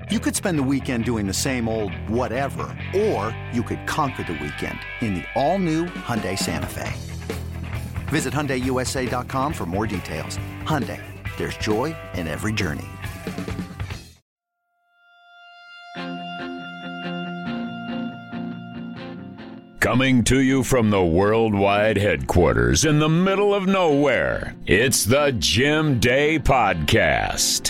You could spend the weekend doing the same old whatever, or you could conquer the weekend in the all-new Hyundai Santa Fe. Visit HyundaiUSA.com for more details. Hyundai, there's joy in every journey. Coming to you from the worldwide headquarters in the middle of nowhere, it's the Jim Day Podcast.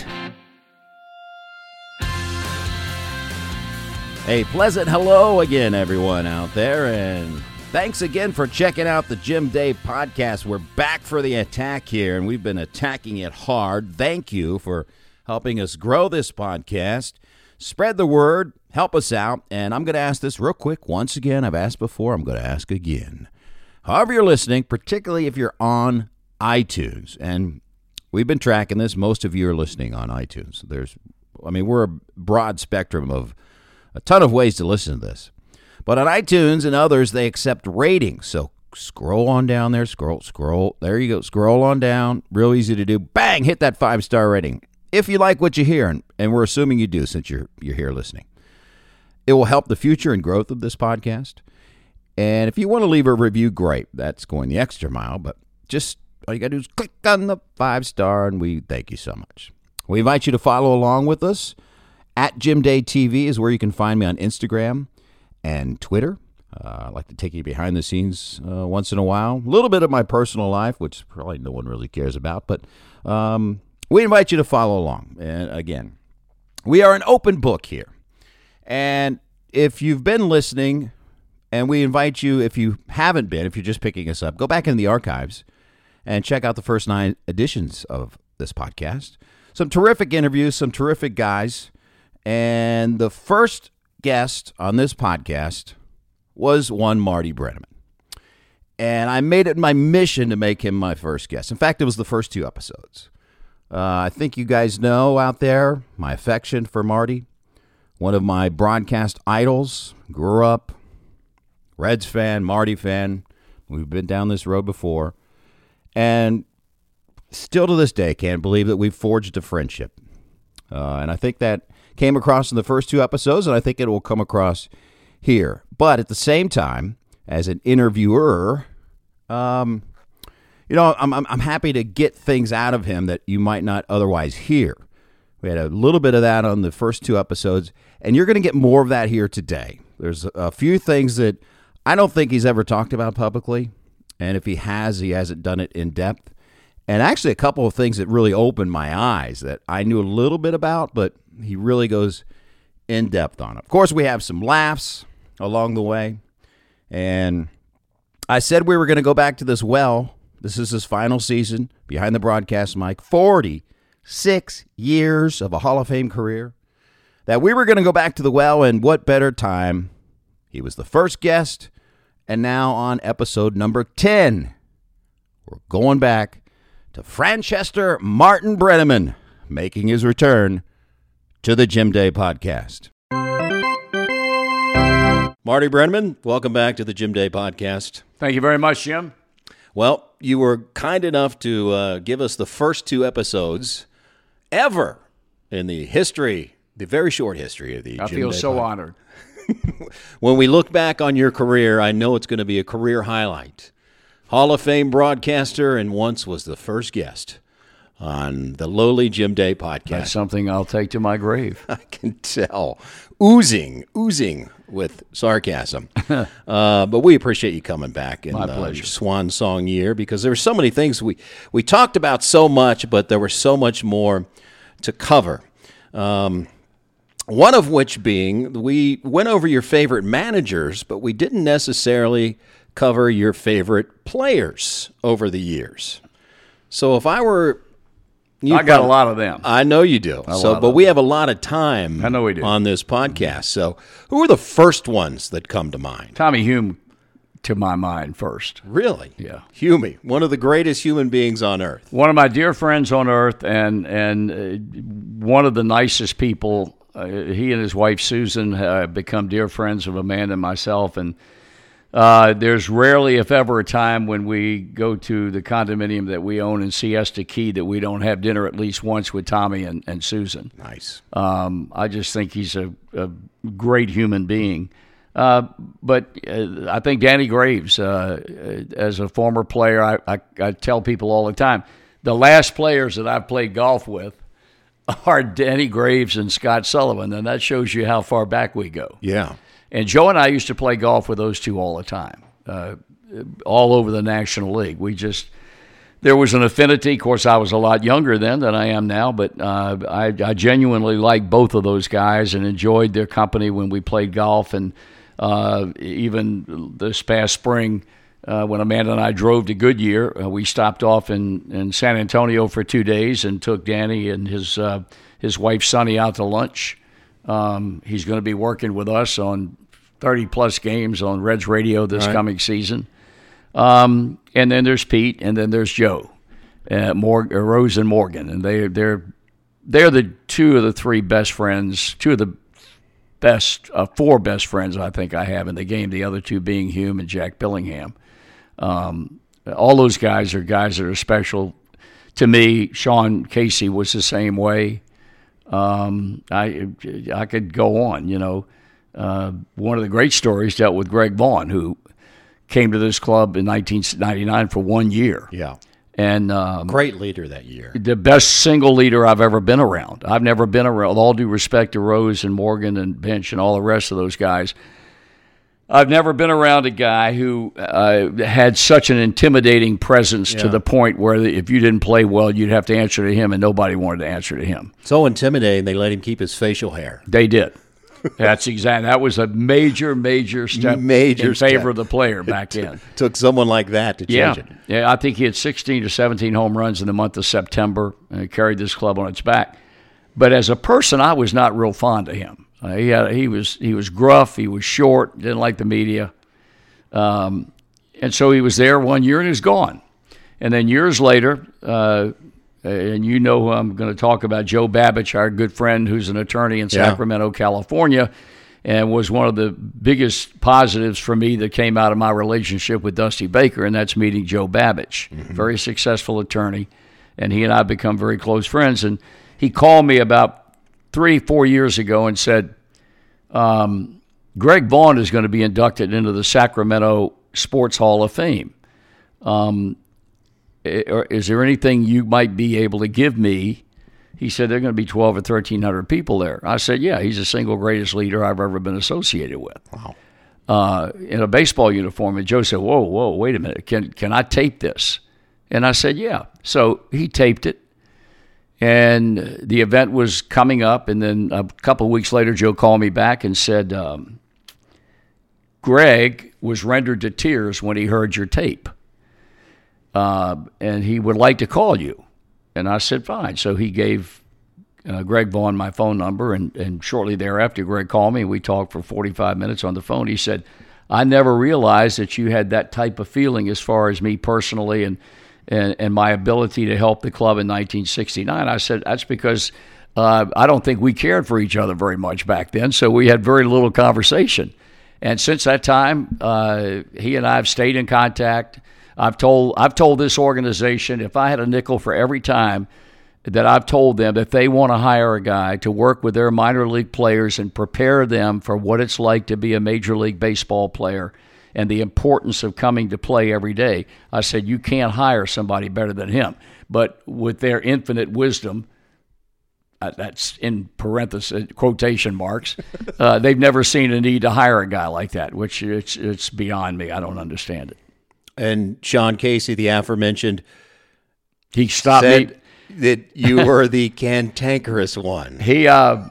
A pleasant hello again, everyone out there, and thanks again for checking out the Jim Day Podcast. We're back for the attack here, and we've been attacking it hard. Thank you for helping us grow this podcast. Spread the word, help us out, and I'm going to ask this real quick. Once again, I've asked before, I'm going to ask again. However you're listening, particularly if you're on iTunes, and we've been tracking this, most of you are listening on iTunes. We're a broad spectrum of a ton of ways to listen to this. But on iTunes and others, they accept ratings. So scroll on down there, scroll. There you go. Scroll on down. Real easy to do. Bang, hit that 5-star rating. If you like what you hear, and we're assuming you do since you're here listening. It will help the future and growth of this podcast. And if you want to leave a review, great. That's going the extra mile. But just all you got to do is click on the 5-star, and we thank you so much. We invite you to follow along with us. At Jim Day TV is where you can find me on Instagram and Twitter. I like to take you behind the scenes once in a while. A little bit of my personal life, which probably no one really cares about. But we invite you to follow along. And again, we are an open book here. And if you've been listening, and we invite you, if you haven't been, if you're just picking us up, go back in the archives and check out the first 9 editions of this podcast. Some terrific interviews, some terrific guys. And the first guest on this podcast was one Marty Brennaman. And I made it my mission to make him my first guest. In fact, it was the first 2 episodes. I think you guys know out there my affection for Marty. One of my broadcast idols. Grew up, Reds fan, Marty fan. We've been down this road before. And still to this day, can't believe that we've forged a friendship. And I think that came across in the first 2 episodes, and I think it will come across here. But at the same time, as an interviewer, I'm happy to get things out of him that you might not otherwise hear. We had a little bit of that on the first 2 episodes, and you're going to get more of that here today. There's a few things that I don't think he's ever talked about publicly, and if he hasn't done it in depth. And actually a couple of things that really opened my eyes that I knew a little bit about, but he really goes in depth on it. Of course, we have some laughs along the way. And I said we were going to go back to this well. This is his final season behind the broadcast mic. 46 years of a Hall of Fame career. That we were going to go back to the well, and what better time. He was the first guest, and now on episode number 10, we're going back to Franchester Martin Brennaman, making his return to the Jim Day Podcast. Marty Brennaman, welcome back to the Jim Day Podcast. Thank you very much, Jim. Well, you were kind enough to give us the first 2 episodes ever in the very short history of the Jim Day Podcast. I feel so honored. When we look back on your career, I know it's going to be a career highlight. Hall of Fame broadcaster, and once was the first guest on the lowly Jim Day Podcast. That's something I'll take to my grave. I can tell. Oozing with sarcasm. But we appreciate you coming back in your swan song year, because there were so many things we talked about so much, but there was so much more to cover. One of which being, we went over your favorite managers, but we didn't necessarily cover your favorite players over the years. So if I were... I got a lot of them. I know you do. But we have a lot of time I know we do. On this podcast. So who are the first ones that come to mind? Tommy Hume to my mind first. Really? Yeah. Hume, one of the greatest human beings on earth. One of my dear friends on earth, and one of the nicest people. He and his wife Susan have become dear friends of Amanda and myself, and There's rarely, if ever, a time when we go to the condominium that we own in Siesta Key that we don't have dinner at least once with Tommy and Susan. Nice. I just think he's a great human being. But I think Danny Graves, as a former player, I tell people all the time, the last players that I've played golf with are Danny Graves and Scott Sullivan, and that shows you how far back we go. Yeah. And Joe and I used to play golf with those two all the time, all over the National League. There was an affinity. Of course, I was a lot younger then than I am now, but I genuinely liked both of those guys and enjoyed their company when we played golf. And even this past spring, when Amanda and I drove to Goodyear, we stopped off in San Antonio for 2 days and took Danny and his wife Sonny out to lunch. He's going to be working with us on 30-plus games on Reds Radio this coming season. And then there's Pete, and then there's Joe, Rose and Morgan. And they're the two of the three best friends, two of the best, four best friends I think I have in the game, the other two being Hume and Jack Billingham. All those guys that are special to me. Sean Casey was the same way. I could go on, one of the great stories dealt with Greg Vaughn, who came to this club in 1999 for 1 year. Yeah. And great leader that year. The best single leader I've ever been around. I've never been around, with all due respect to Rose and Morgan and Bench and all the rest of those guys. I've never been around a guy who had such an intimidating presence to the point where if you didn't play well, you'd have to answer to him, and nobody wanted to answer to him. So intimidating, they let him keep his facial hair. They did. That was a major step in favor of the player back then. Took someone like that to change it. Yeah, I think he had 16 to 17 home runs in the month of September and carried this club on its back. But as a person, I was not real fond of him. He was gruff. He was short. Didn't like the media, and so he was there 1 year and he's gone. And then years later, and you know who I'm going to talk about, Joe Babich, our good friend, who's an attorney in Sacramento, California, and was one of the biggest positives for me that came out of my relationship with Dusty Baker, and that's meeting Joe Babich, very successful attorney, and he and I have become very close friends. And he called me about 3-4 years ago and said, Greg Vaughn is going to be inducted into the Sacramento Sports Hall of Fame. Is there anything you might be able to give me? He said, there are going to be 1,200 or 1,300 people there. I said, yeah, he's the single greatest leader I've ever been associated with. Wow. In a baseball uniform. And Joe said, whoa, wait a minute. Can I tape this? And I said, yeah. So he taped it. And the event was coming up, and then a couple of weeks later, Joe called me back and said, Greg was rendered to tears when he heard your tape, and he would like to call you. And I said, fine. So he gave Greg Vaughn my phone number, and shortly thereafter, Greg called me, and we talked for 45 minutes on the phone. He said, I never realized that you had that type of feeling as far as me personally and my ability to help the club in 1969. I said, that's because I don't think we cared for each other very much back then, so we had very little conversation. And since that time, he and I have stayed in contact. I've told this organization, if I had a nickel for every time that I've told them that they want to hire a guy to work with their minor league players and prepare them for what it's like to be a Major League Baseball player and the importance of coming to play every day, I said, you can't hire somebody better than him. But with their infinite wisdom, that's in parentheses, quotation marks, they've never seen a need to hire a guy like that, which it's beyond me. I don't understand it. And Sean Casey, the aforementioned, he stopped me. That you were the cantankerous one. He,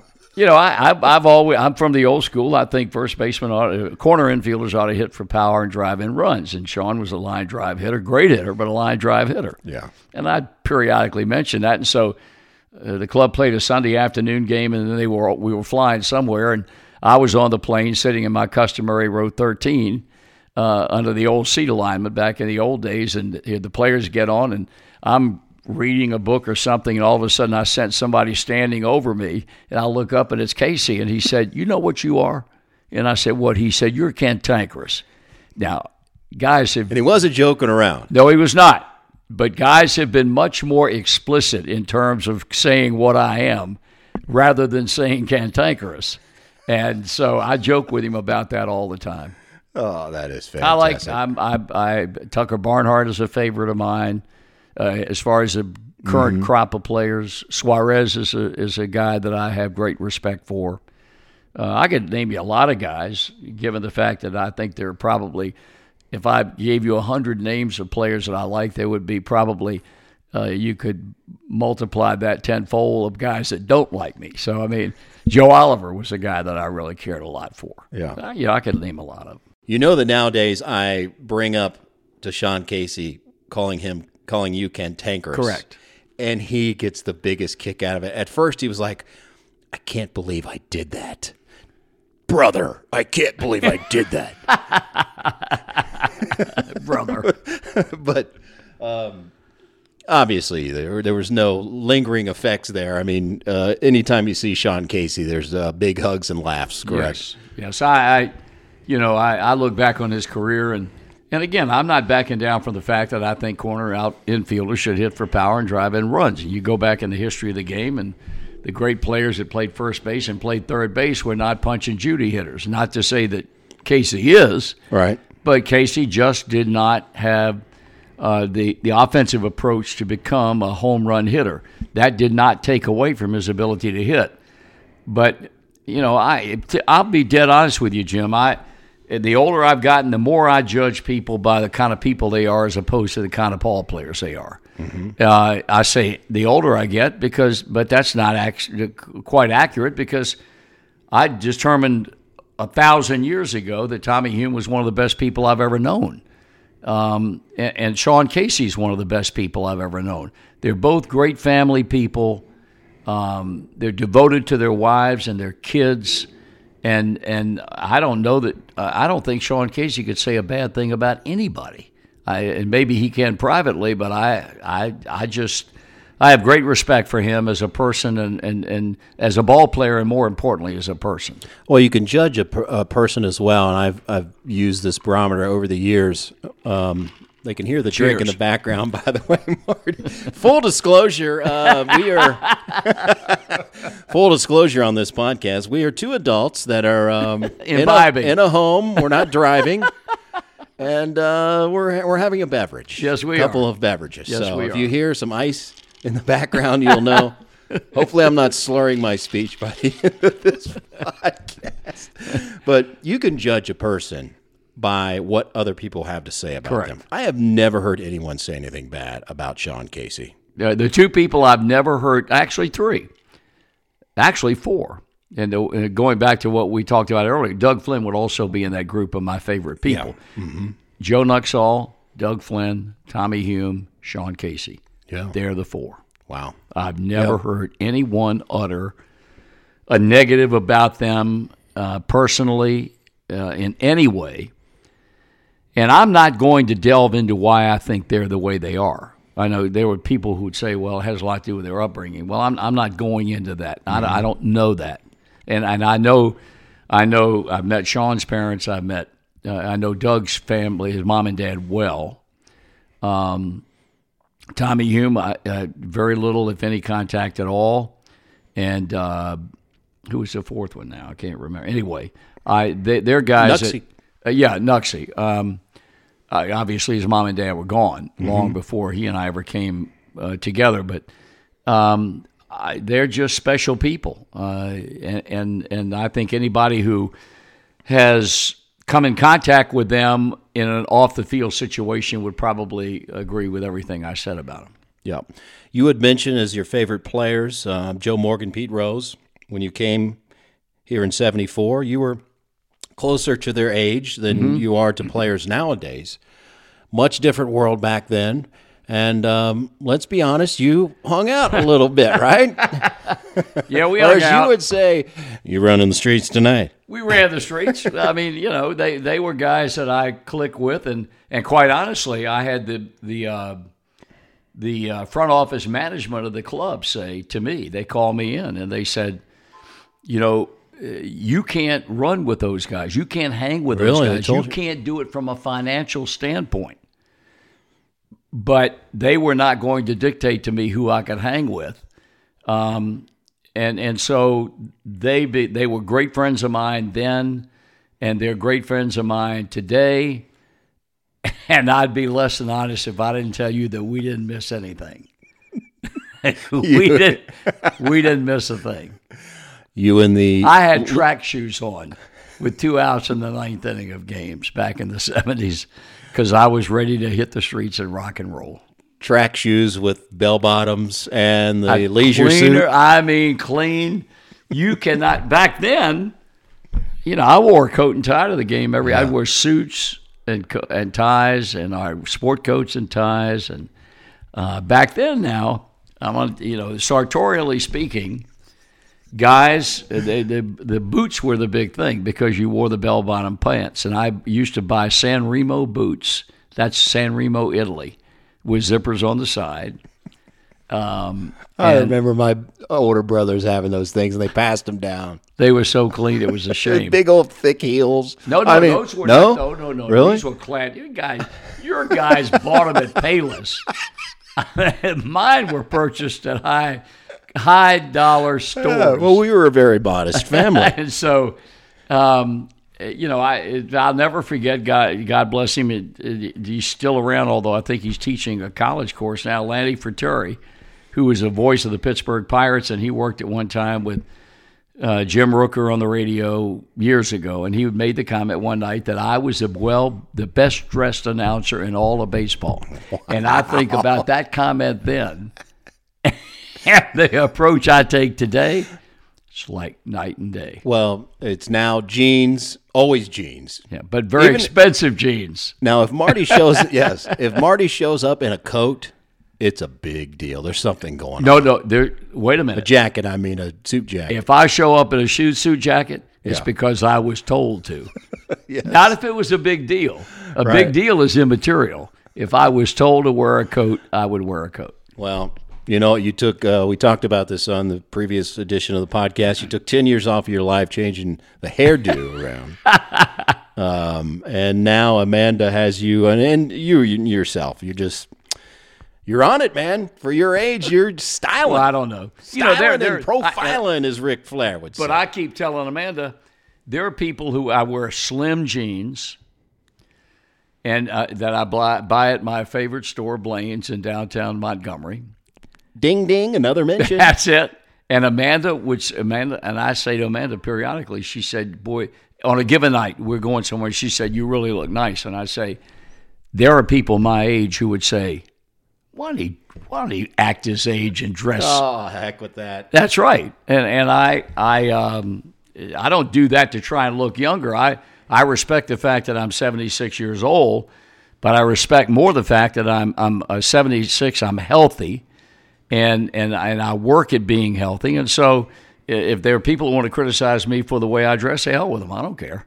I'm from the old school. I think first baseman corner infielders ought to hit for power and drive in runs. And Sean was a line drive hitter, great hitter, but a line drive hitter. Yeah. And I'd periodically mention that. And so the club played a Sunday afternoon game, and then we were flying somewhere, and I was on the plane sitting in my customary row 13 under the old seat alignment back in the old days, and the players get on, and I'm reading a book or something, and all of a sudden I sense somebody standing over me, and I look up, and it's Casey, and he said, you know what you are? And I said, what? He said, you're cantankerous. Now, guys have... And he wasn't joking around. No, he was not. But guys have been much more explicit in terms of saying what I am rather than saying cantankerous. And so I joke with him about that all the time. Oh, that is fantastic. Tucker Barnhart is a favorite of mine. As far as the current crop of players, Suarez is a guy that I have great respect for. I could name you a lot of guys, given the fact that I think there are probably, if I gave you 100 names of players that I like, there would be probably, you could multiply that tenfold of guys that don't like me. So, I mean, Joe Oliver was a guy that I really cared a lot for. Yeah. I could name a lot of them. You know that nowadays I bring up to Sean Casey calling you cantankerous. Correct. And he gets the biggest kick out of it. At first he was like, I can't believe I did that. Brother, I can't believe I did that. Brother. But obviously there was no lingering effects there. I mean, anytime you see Sean Casey, there's big hugs and laughs, correct? Yes. I look back on his career, and again, I'm not backing down from the fact that I think corner out infielders should hit for power and drive in runs. And you go back in the history of the game, and the great players that played first base and played third base were not punch and Judy hitters. Not to say that Casey is, right? But Casey just did not have the offensive approach to become a home run hitter. That did not take away from his ability to hit. But I'll be dead honest with you, Jim. The older I've gotten, the more I judge people by the kind of people they are as opposed to the kind of ball players they are. Mm-hmm. I say the older I get, but that's not quite accurate, because I determined 1,000 years ago that Tommy Hume was one of the best people I've ever known. And Sean Casey's one of the best people I've ever known. They're both great family people. They're devoted to their wives and their kids. And I don't know that I don't think Sean Casey could say a bad thing about anybody. And maybe he can privately, but I have great respect for him as a person and as a ball player, and more importantly, as a person. Well, you can judge a person as well, and I've used this barometer over the years. They can hear the drink in the background, by the way, Marty. Full disclosure, we are full disclosure on this podcast. We are two adults that are imbibing in a home. We're not driving, and we're having a beverage. Yes, we are. A couple of beverages. Yes, so we if are. you hear some ice in the background, you'll know. Hopefully, I'm not slurring my speech by the end of this podcast. But you can judge a person by what other people have to say about them. I have never heard anyone say anything bad about Sean Casey. The two people I've never heard, actually three, actually four. And going back to what we talked about earlier, Doug Flynn would also be in that group of my favorite people. Yeah. Mm-hmm. Joe Nuxhall, Doug Flynn, Tommy Hume, Sean Casey. Yeah. They're the four. Wow. I've never heard anyone utter a negative about them personally in any way. And I'm not going to delve into why I think they're the way they are. I know there were people who would say, well, it has a lot to do with their upbringing. Well, I'm not going into that. Mm-hmm. I don't know that. And I know I've met Sean's parents. I know Doug's family, his mom and dad, well. Tommy Hume, very little, if any, contact at all. And who was the fourth one now? I can't remember. Anyway, they're guys Nuxie. Nuxie. Obviously, his mom and dad were gone long before he and I ever came together. But they're just special people, and I think anybody who has come in contact with them in an off-the-field situation would probably agree with everything I said about them. Yeah. You had mentioned as your favorite players, Joe Morgan, Pete Rose. When you came here in 74, you were closer to their age than you are to players nowadays. Much different world back then. And let's be honest, you hung out a little bit, right? Yeah, we hung out. Or as you would say, you running the streets tonight. We ran the streets. I mean, they were guys that I click with, and quite honestly, I had the front office management of the club say to me, they called me in and they said, you can't run with those guys. You can't hang with those guys. You can't do it from a financial standpoint. But they were not going to dictate to me who I could hang with. And so they were great friends of mine then, and they're great friends of mine today. And I'd be less than honest if I didn't tell you that we didn't miss anything. we didn't miss a thing. I had track shoes on with 2 outs in the 9th inning of games back in the 70s because I was ready to hit the streets and rock and roll. Track shoes with bell bottoms and the leisure suit. I mean, clean. You cannot. Back then, I wore a coat and tie to the game every. Yeah. I'd wear suits and ties, and our sport coats and ties. And back then, now I'm on. Sartorially speaking, guys, the boots were the big thing because you wore the bell bottom pants, and I used to buy San Remo boots. That's San Remo, Italy, with zippers on the side. I remember my older brothers having those things, and they passed them down. They were so clean, it was a shame. Big old thick heels. Those were no. Really? These were clad. Your guys bought them at Payless. Mine were purchased at high dollar stores. Yeah, well, we were a very modest family, and so. I'll never forget. God bless him. He's still around, although I think he's teaching a college course now. Lanny Fratturi, who was the voice of the Pittsburgh Pirates, and he worked at one time with Jim Rooker on the radio years ago. And he made the comment one night that I was the best dressed announcer in all of baseball. Wow. And I think about that comment then, and the approach I take today. It's like night and day. Well, it's now jeans, always jeans. Yeah, but very expensive jeans. Now, if Marty shows up in a coat, it's a big deal. There's something going on. No, wait a minute. A jacket, I mean a suit jacket. If I show up in a suit jacket, it's because I was told to. Yes. Not if it was a big deal. A big deal is immaterial. If I was told to wear a coat, I would wear a coat. Well, you took, we talked about this on the previous edition of the podcast. You took 10 years off of your life changing the hairdo around. And now Amanda has you, and you yourself, you're on it, man. For your age, you're styling. Well, I don't know. Styling and profiling, as Ric Flair would say. But I keep telling Amanda, there are people who I wear slim jeans and that I buy at my favorite store, Blaine's in downtown Montgomery. Ding, ding, another mention. That's it. And Amanda, and I say to Amanda periodically, she said, boy, on a given night, we're going somewhere, she said, you really look nice. And I say, there are people my age who would say, why don't he act his age and dress? Oh, heck with that. That's right. And I don't do that to try and look younger. I respect the fact that I'm 76 years old, but I respect more the fact that I'm 76, I'm healthy. And I work at being healthy. And so if there are people who want to criticize me for the way I dress, say hell with them. I don't care.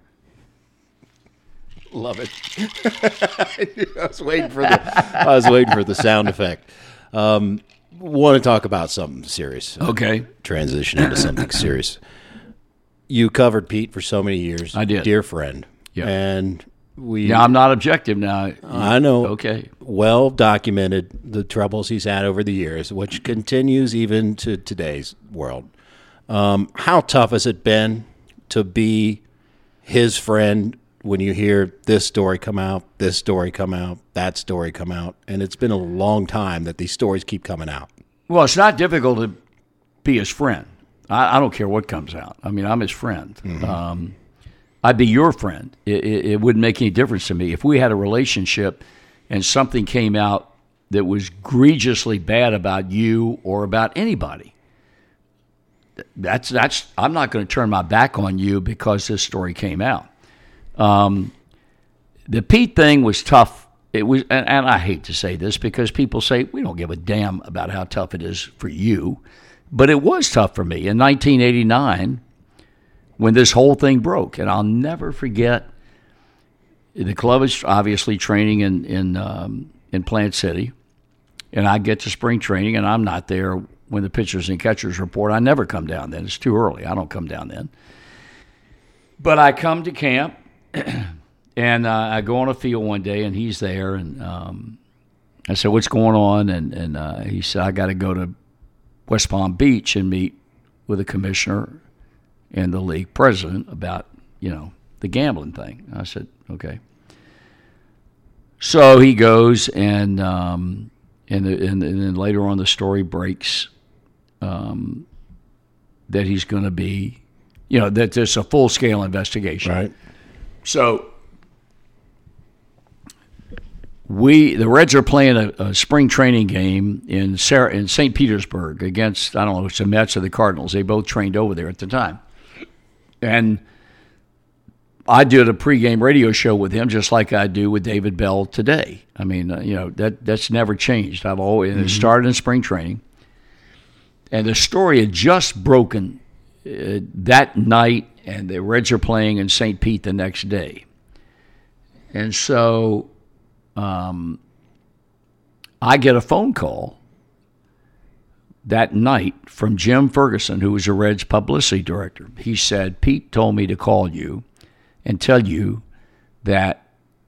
Love it. I was waiting for the sound effect. Want to talk about something serious. Okay. Transition into something serious. You covered Pete for so many years. I did. Dear friend. Yeah. And I'm not objective now. I know. Okay. Well documented the troubles he's had over the years, which continues even to today's world. How tough has it been to be his friend when you hear this story come out, that story come out, and it's been a long time that these stories keep coming out? Well, it's not difficult to be his friend. I don't care what comes out. I mean, I'm his friend. Mm-hmm. I'd be your friend. It wouldn't make any difference to me. If we had a relationship and something came out that was egregiously bad about you or about anybody, I'm not going to turn my back on you because this story came out. The Pete thing was tough. It was, and I hate to say this because people say we don't give a damn about how tough it is for you, but it was tough for me in 1989 when this whole thing broke. And I'll never forget. The club is obviously training in Plant City, and I get to spring training, and I'm not there when the pitchers and catchers report. I never come down then. It's too early. I don't come down then. But I come to camp, and I go on a field one day, and he's there, and I said, "What's going on?" And he said, "I got to go to West Palm Beach and meet with the commissioner and the league president about, the gambling thing." I said, "Okay." So he goes, and then later on the story breaks that he's going to be, that there's a full-scale investigation. Right. So the Reds are playing a spring training game in St. Petersburg against, I don't know, it's the Mets or the Cardinals. They both trained over there at the time. And I did a pregame radio show with him just like I do with David Bell today. I mean, that's never changed. I've always it started in spring training. And the story had just broken that night, and the Reds are playing in St. Pete the next day. And so I get a phone call that night from Jim Ferguson, who was the Reds publicity director. He said, "Pete told me to call you and tell you that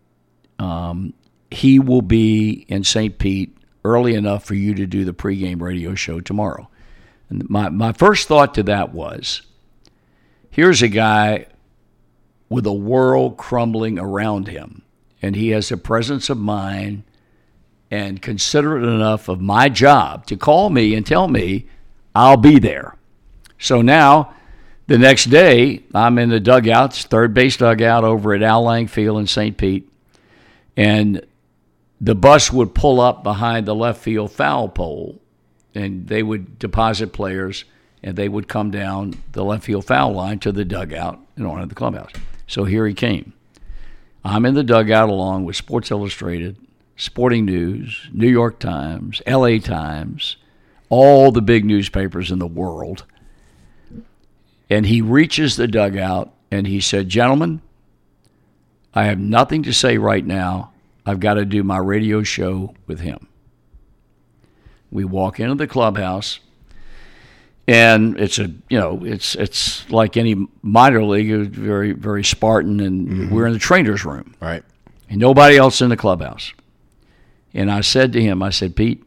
he will be in St. Pete early enough for you to do the pregame radio show tomorrow." And my first thought to that was, here's a guy with a world crumbling around him, and he has a presence of mind and considerate enough of my job to call me and tell me I'll be there. So now, the next day, I'm in the dugouts, third base dugout over at Al Lang Field in St. Pete, and the bus would pull up behind the left field foul pole, and they would deposit players, and they would come down the left field foul line to the dugout and on to the clubhouse. So here he came. I'm in the dugout along with Sports Illustrated, Sporting News, New York Times, LA Times, all the big newspapers in the world. And he reaches the dugout, and he said, "Gentlemen, I have nothing to say right now. I've got to do my radio show with him." We walk into the clubhouse, and it's it's like any minor league, it's very, very Spartan, and we're in the trainer's room. Right. And nobody else in the clubhouse. And I said to him, "Pete,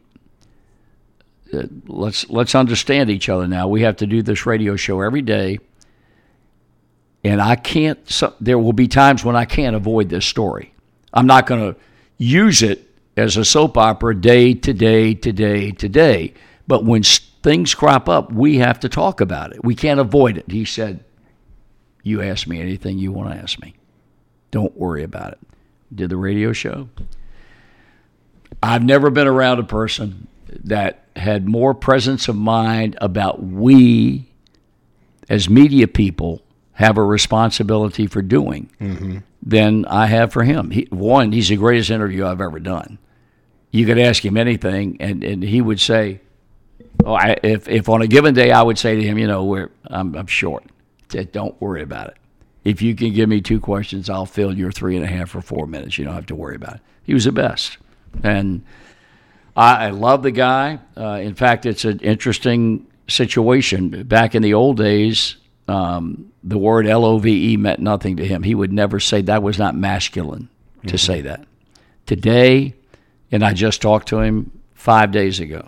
let's understand each other now. We have to do this radio show every day, and there will be times when I can't avoid this story. I'm not going to use it as a soap opera day to day to day to day. But when things crop up, we have to talk about it. We can't avoid it." He said, "You ask me anything you want to ask me. Don't worry about it." Did the radio show. I've never been around a person that had more presence of mind about we, as media people, have a responsibility for doing than I have for him. He's the greatest interview I've ever done. You could ask him anything, and he would say, if on a given day I would say to him, I'm short. Don't worry about it. If you can give me 2 questions, I'll fill your 3.5 or 4 minutes. You don't have to worry about it. He was the best. And I love the guy. In fact, it's an interesting situation. Back in the old days, the word LOVE meant nothing to him. He would never say that. Was not masculine to say that. Today, and I just talked to him 5 days ago,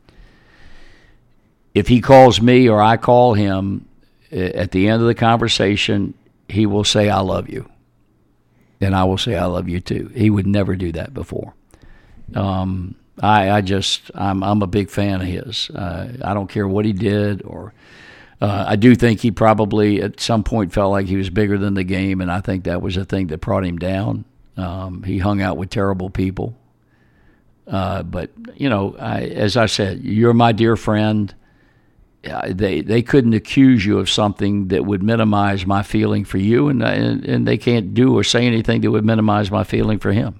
if he calls me or I call him, at the end of the conversation, he will say, "I love you." And I will say, "I love you too." He would never do that before. I'm a big fan of his. I don't care what he did, or I do think he probably at some point felt like he was bigger than the game, and I think that was the thing that brought him down. He hung out with terrible people. But as I said, you're my dear friend. They couldn't accuse you of something that would minimize my feeling for you, and they can't do or say anything that would minimize my feeling for him.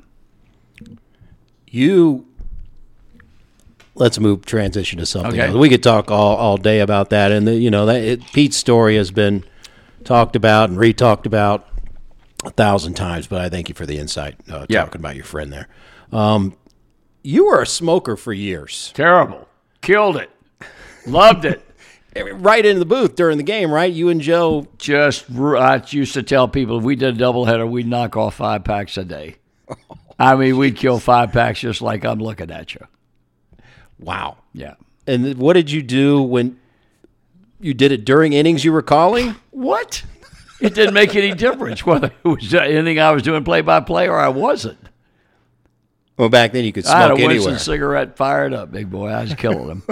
Let's transition to something Okay. else. We could talk all day about that, and Pete's story has been talked about and re-talked about 1,000 times. But I thank you for the insight talking about your friend there. You were a smoker for years. Terrible. Killed it. Loved it. right into the booth during the game, right? You and Joe. I used to tell people if we did a doubleheader, we'd knock off 5 packs a day. I mean, we'd kill 5 packs just like I'm looking at you. Wow. Yeah. And what did you do when you did it during innings you were calling? What? It didn't make any difference whether it was anything I was doing play-by-play or I wasn't. Well, back then you could smoke I had a anywhere. Winston cigarette fired up, big boy. I was killing them.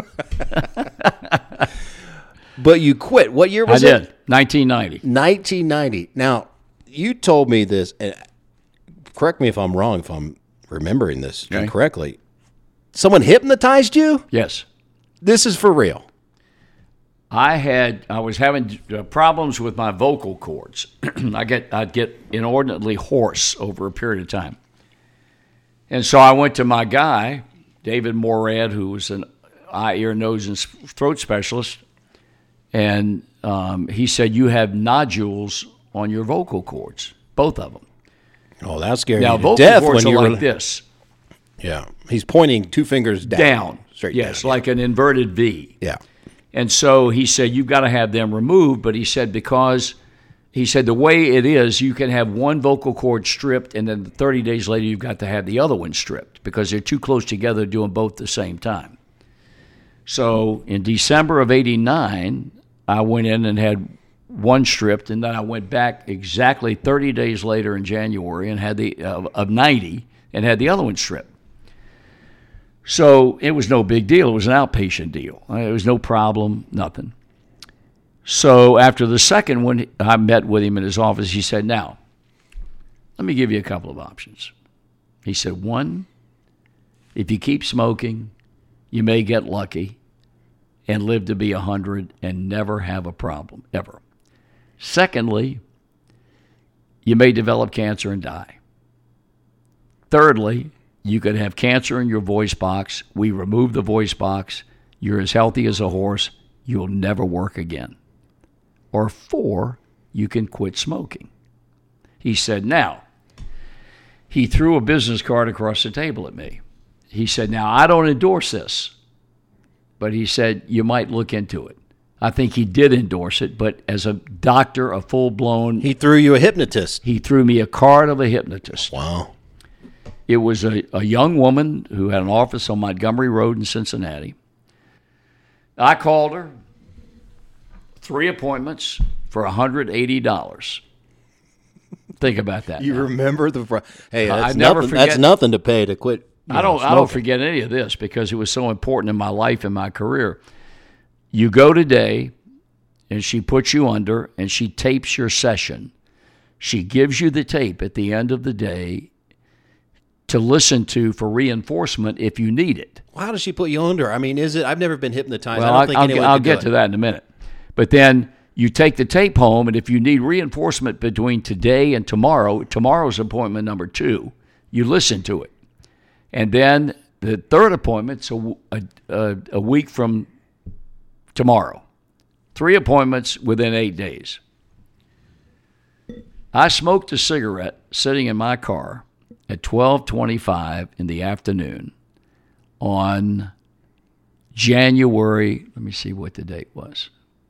But you quit. What year was I it? did. 1990. 1990. Now, you told me this, and correct me if I'm wrong, if I'm remembering this incorrectly. Someone hypnotized you? Yes. This is for real. I was having problems with my vocal cords. I'd get inordinately hoarse over a period of time. And so I went to my guy, David Morad, who was an eye, ear, nose, and throat specialist, and he said, you have nodules on your vocal cords, both of them. Oh, that scared Now, you to vocal death cords when are you were like this. Yeah. He's pointing 2 fingers down. Straight yes, down. like an inverted V. Yeah. And so he said, you've got to have them removed, but he said the way it is, you can have one vocal cord stripped, and then 30 days later you've got to have the other one stripped because they're too close together doing both at the same time. So in December of 89, I went in and had one stripped, and then I went back exactly 30 days later in January and had of 90 and had the other one stripped. So it was no big deal. It was an outpatient deal. It was no problem, nothing. So after the second one, I met with him in his office. He said, now, let me give you a couple of options. He said, one, if you keep smoking, you may get lucky and live to be 100 and never have a problem, ever. Secondly, you may develop cancer and die. Thirdly, you could have cancer in your voice box. We remove the voice box. You're as healthy as a horse. You'll never work again. Or 4, you can quit smoking. He said, now, he threw a business card across the table at me. He said, now, I don't endorse this, but he said, you might look into it. I think he did endorse it, but as a doctor, a full-blown... He threw you a hypnotist. He threw me a card of a hypnotist. Wow. It was a young woman who had an office on Montgomery Road in Cincinnati. I called her, 3 appointments for $180. Think about that. You now. remember the... Hey, that's, never nothing, forget, that's nothing to pay to quit. I don't forget any of this because it was so important in my life and my career. You go today, and she puts you under, and she tapes your session. She gives you the tape at the end of the day to listen to for reinforcement if you need it. Well, how does she put you under? I mean, is it? I've never been hypnotized. Well, I don't think anyone I'll could get do to it. that in a minute. But then you take the tape home, and if you need reinforcement between today and tomorrow's appointment number 2, you listen to it. And then the third appointment's a week from tomorrow. 3 appointments within 8 days. I smoked a cigarette sitting in my car at 12:25 in the afternoon on January, let me see what the date was.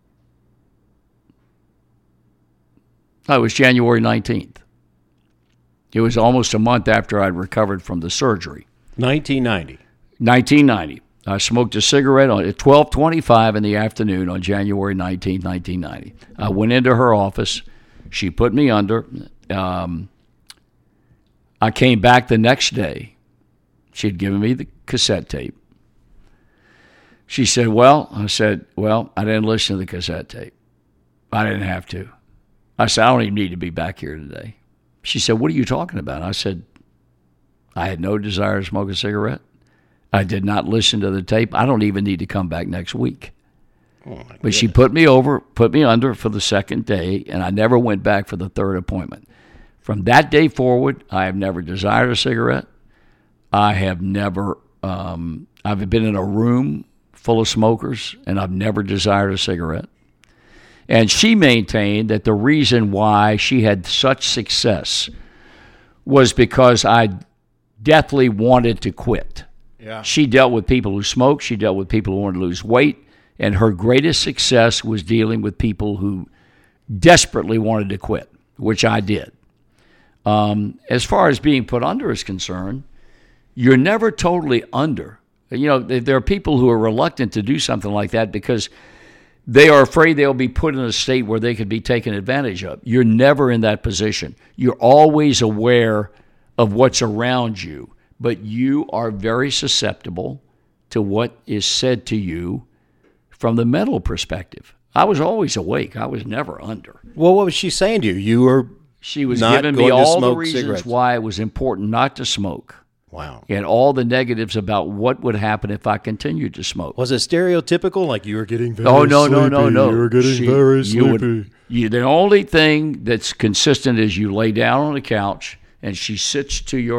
Oh, it was January 19th. It was almost a month after I'd recovered from the surgery. 1990. I smoked a cigarette at 12:25 in the afternoon on January 19th, 1990. I went into her office. She put me under. I came back the next day. She'd given me the cassette tape. She said, I said, I didn't listen to the cassette tape. I didn't have to. I said, I don't even need to be back here today. She said, what are you talking about? I said, I had no desire to smoke a cigarette. I did not listen to the tape. I don't even need to come back next week. But she put me under for the second day, and I never went back for the third appointment. From that day forward, I have never desired a cigarette. I have never, I've been in a room full of smokers, and I've never desired a cigarette. And she maintained that the reason why she had such success was because I deathly wanted to quit. Yeah. She dealt with people who smoked. She dealt with people who wanted to lose weight. And her greatest success was dealing with people who desperately wanted to quit, which I did. As far as being put under is concerned, you're never totally under. You know, there are people who are reluctant to do something like that because they are afraid they'll be put in a state where they could be taken advantage of. You're never in that position. You're always aware of what's around you, but you are very susceptible to what is said to you from the mental perspective. I was always awake. I was never under. Well, what was she saying to you? You were She was not giving me going to all the smoke reasons cigarettes. why it was important not to smoke. Wow. And all the negatives about what would happen if I continued to smoke. Was it stereotypical? Like you were getting very Oh, no, sleepy. no, no. You were getting very sleepy. The only thing that's consistent is you lay down on the couch and she sits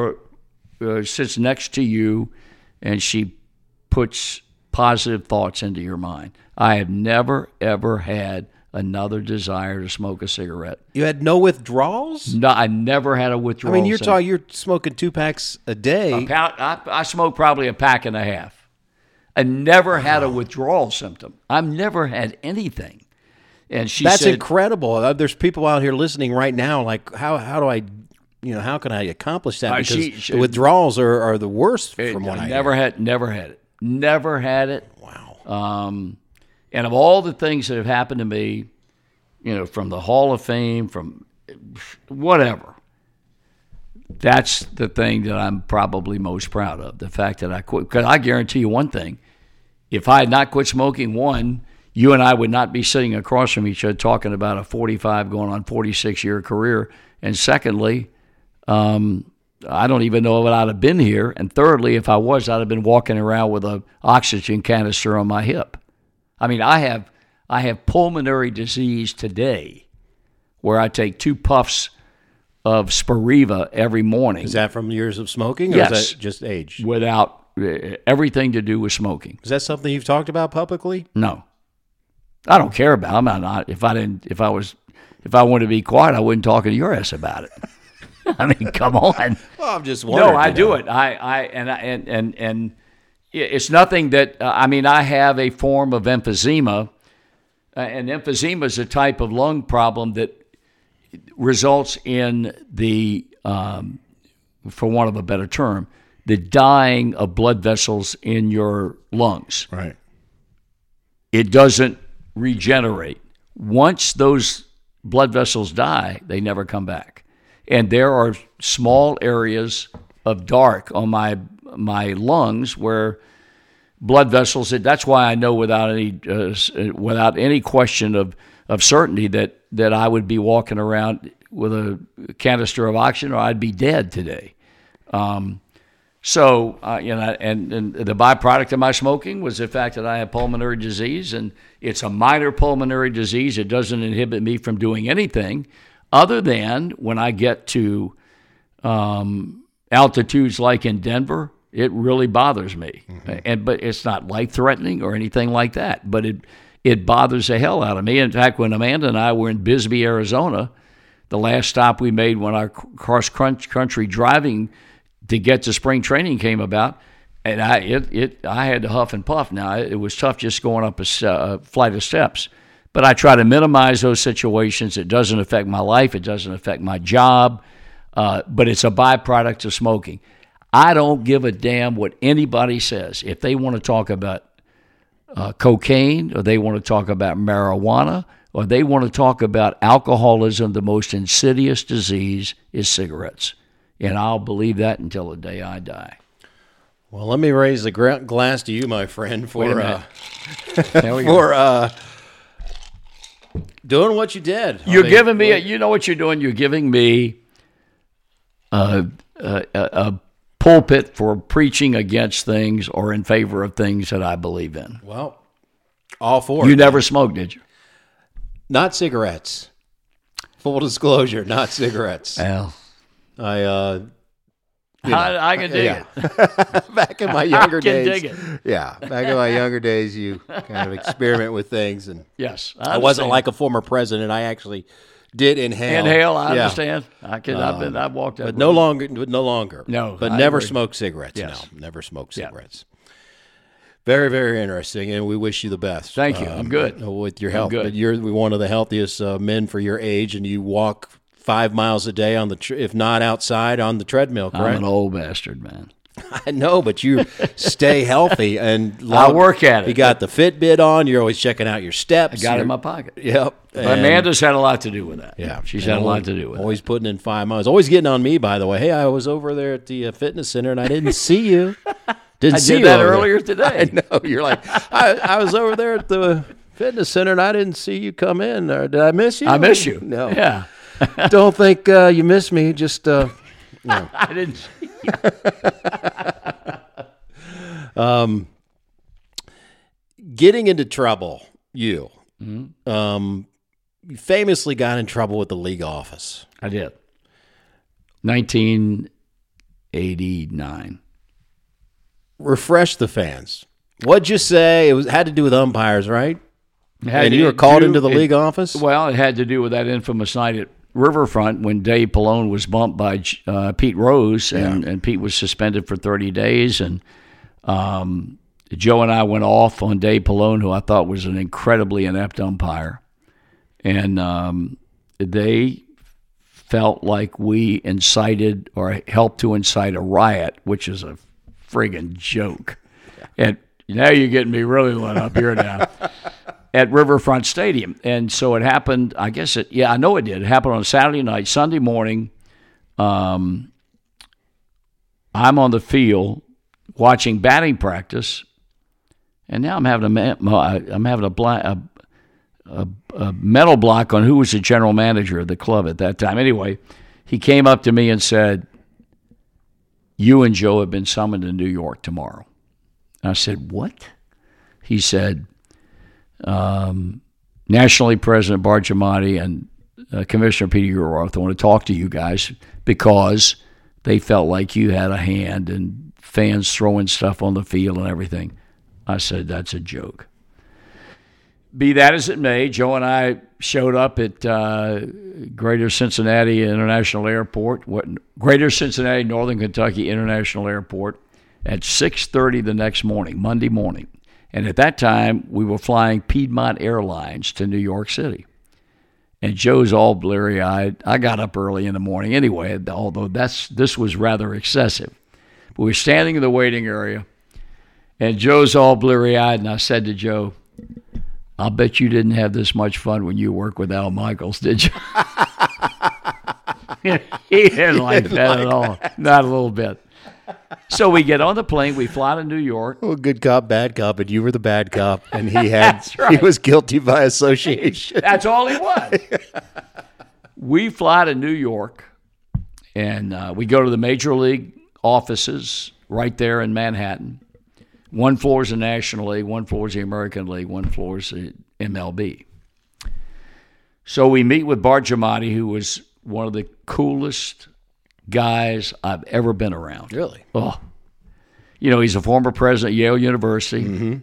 sits next to you and she puts positive thoughts into your mind. I have never, ever had another desire to smoke a cigarette. You had no withdrawals? No, I never had a I withdrawal. mean, you're smoking 2 packs a day. I smoked probably a pack and a half. I never had a withdrawal symptom. I've never had anything. And she That's said, incredible. There's people out here listening right now. Like, how do I, how can I accomplish that? Because the withdrawals are the worst from what I never hear. Never had it. Never had it. Wow. And of all the things that have happened to me, from the Hall of Fame, from whatever, that's the thing that I'm probably most proud of, the fact that I quit. Because I guarantee you one thing, if I had not quit smoking, one, you and I would not be sitting across from each other talking about a 45 going on 46-year career. And secondly, I don't even know if I'd have been here. And thirdly, if I was, I'd have been walking around with an oxygen canister on my hip. I mean, I have pulmonary disease today where I take 2 puffs of Spiriva every morning. Is that from years of smoking, or Yes. is that just age? Without everything to do with smoking. Is that something you've talked about publicly? No. I don't care about it. I'm not, if I wanted to be quiet, I wouldn't talk to your ass about it. I mean, come on. Well, I'm just wondering. No, I do it. And it's nothing that I have a form of emphysema, and emphysema is a type of lung problem that results in the, for want of a better term, the dying of blood vessels in your lungs. Right. It doesn't regenerate. Once those blood vessels die, they never come back. And there are small areas of dark on my lungs where blood vessels. That's why I know without any question of certainty that I would be walking around with a canister of oxygen, or I'd be dead today. And the byproduct of my smoking was the fact that I have pulmonary disease, and it's a minor pulmonary disease. It doesn't inhibit me from doing anything other than when I get to altitudes like in Denver, it really bothers me. Mm-hmm. But it's not life-threatening or anything like that, but it bothers the hell out of me. In fact, when Amanda and I were in Bisbee, Arizona, the last stop we made when our cross-country driving to get to spring training came about, and I had to huff and puff. Now, it was tough just going up a flight of steps, but I try to minimize those situations. It doesn't affect my life. It doesn't affect my job, but it's a byproduct of smoking. I don't give a damn what anybody says. If they want to talk about cocaine, or they want to talk about marijuana, or they want to talk about alcoholism, the most insidious disease is cigarettes. And I'll believe that until the day I die. Well, let me raise the glass to you, my friend, for doing what you did. You're giving me you know what you're doing? You're giving me a pulpit for preaching against things or in favor of things that I believe in. Well, all for it. You never smoked, did you? Not cigarettes. Full disclosure, not cigarettes. Well, I can dig it. Back in my younger days. I can dig it. Yeah, back in my younger days, you kind of experiment with things, and yes, I wasn't like a former president. I actually did inhale. I understand. I've walked that. But no longer. No. But Never agree. smoked cigarettes. Yes. No, never smoked cigarettes. Very, very interesting, and we wish you the best. Thank you. I'm good. With your health. good. But you're one of the healthiest men for your age, and you walk 5 miles a day on if not outside, on the treadmill, correct? I'm an old bastard, man. I know, but you stay healthy. And I work at it. You got the Fitbit on. You're always checking out your steps. I got it in my pocket. Yep. But Amanda's had a lot to do with that. Yeah. She's had a lot to do with it. Always putting in 5 miles. Always getting on me, by the way. Hey, I was over there at the fitness center, and I didn't see you. I see did you that over earlier there. today. I know. You're like, I was over there at the fitness center, and I didn't see you come in. Or did I miss you? I miss you. No. Yeah. Don't think you missed me. Just, no. I didn't see you. Getting into trouble, you famously got in trouble with the league office. I did. 1989. Refresh the fans. What'd you say? It had to do with umpires, right? And you were called into the league office? Well, it had to do with that infamous night at Riverfront when Dave Pallone was bumped by Pete Rose, and Pete was suspended for 30 days. And Joe and I went off on Dave Pallone, who I thought was an incredibly inept umpire. And they felt like we incited or helped to incite a riot, which is a friggin' joke. And now you're getting me really lit up here now. At Riverfront Stadium. And so it happened, I know it did. It happened on Saturday night. Sunday morning, I'm on the field watching batting practice, and now I'm having a mental block on who was the general manager of the club at that time. Anyway, he came up to me and said, "You and Joe have been summoned to New York tomorrow." And I said, "What?" He said, National League President Bart Giamatti and Commissioner Peter Ueberroth want to talk to you guys because they felt like you had a hand in fans throwing stuff on the field and everything. I said, that's a joke. Be that as it may, Joe and I showed up at Greater Cincinnati International Airport, Greater Cincinnati, Northern Kentucky International Airport at 6:30 the next morning, Monday morning. And at that time, we were flying Piedmont Airlines to New York City. And Joe's all bleary-eyed. I got up early in the morning anyway, although this was rather excessive. But we were standing in the waiting area, and Joe's all bleary-eyed, and I said to Joe, "I'll bet you didn't have this much fun when you worked with Al Michaels, did you?" He didn't like that at all. Not a little bit. So we get on the plane, we fly to New York. Well, good cop, bad cop, and you were the bad cop, and he had That's right. He was guilty by association. That's all he was. We fly to New York, and we go to the Major League offices right there in Manhattan. One floor is the National League, one floor is the American League, one floor is the MLB. So we meet with Bart Giamatti, who was one of the coolest guys I've ever been around. Really? Oh, he's a former president of Yale University,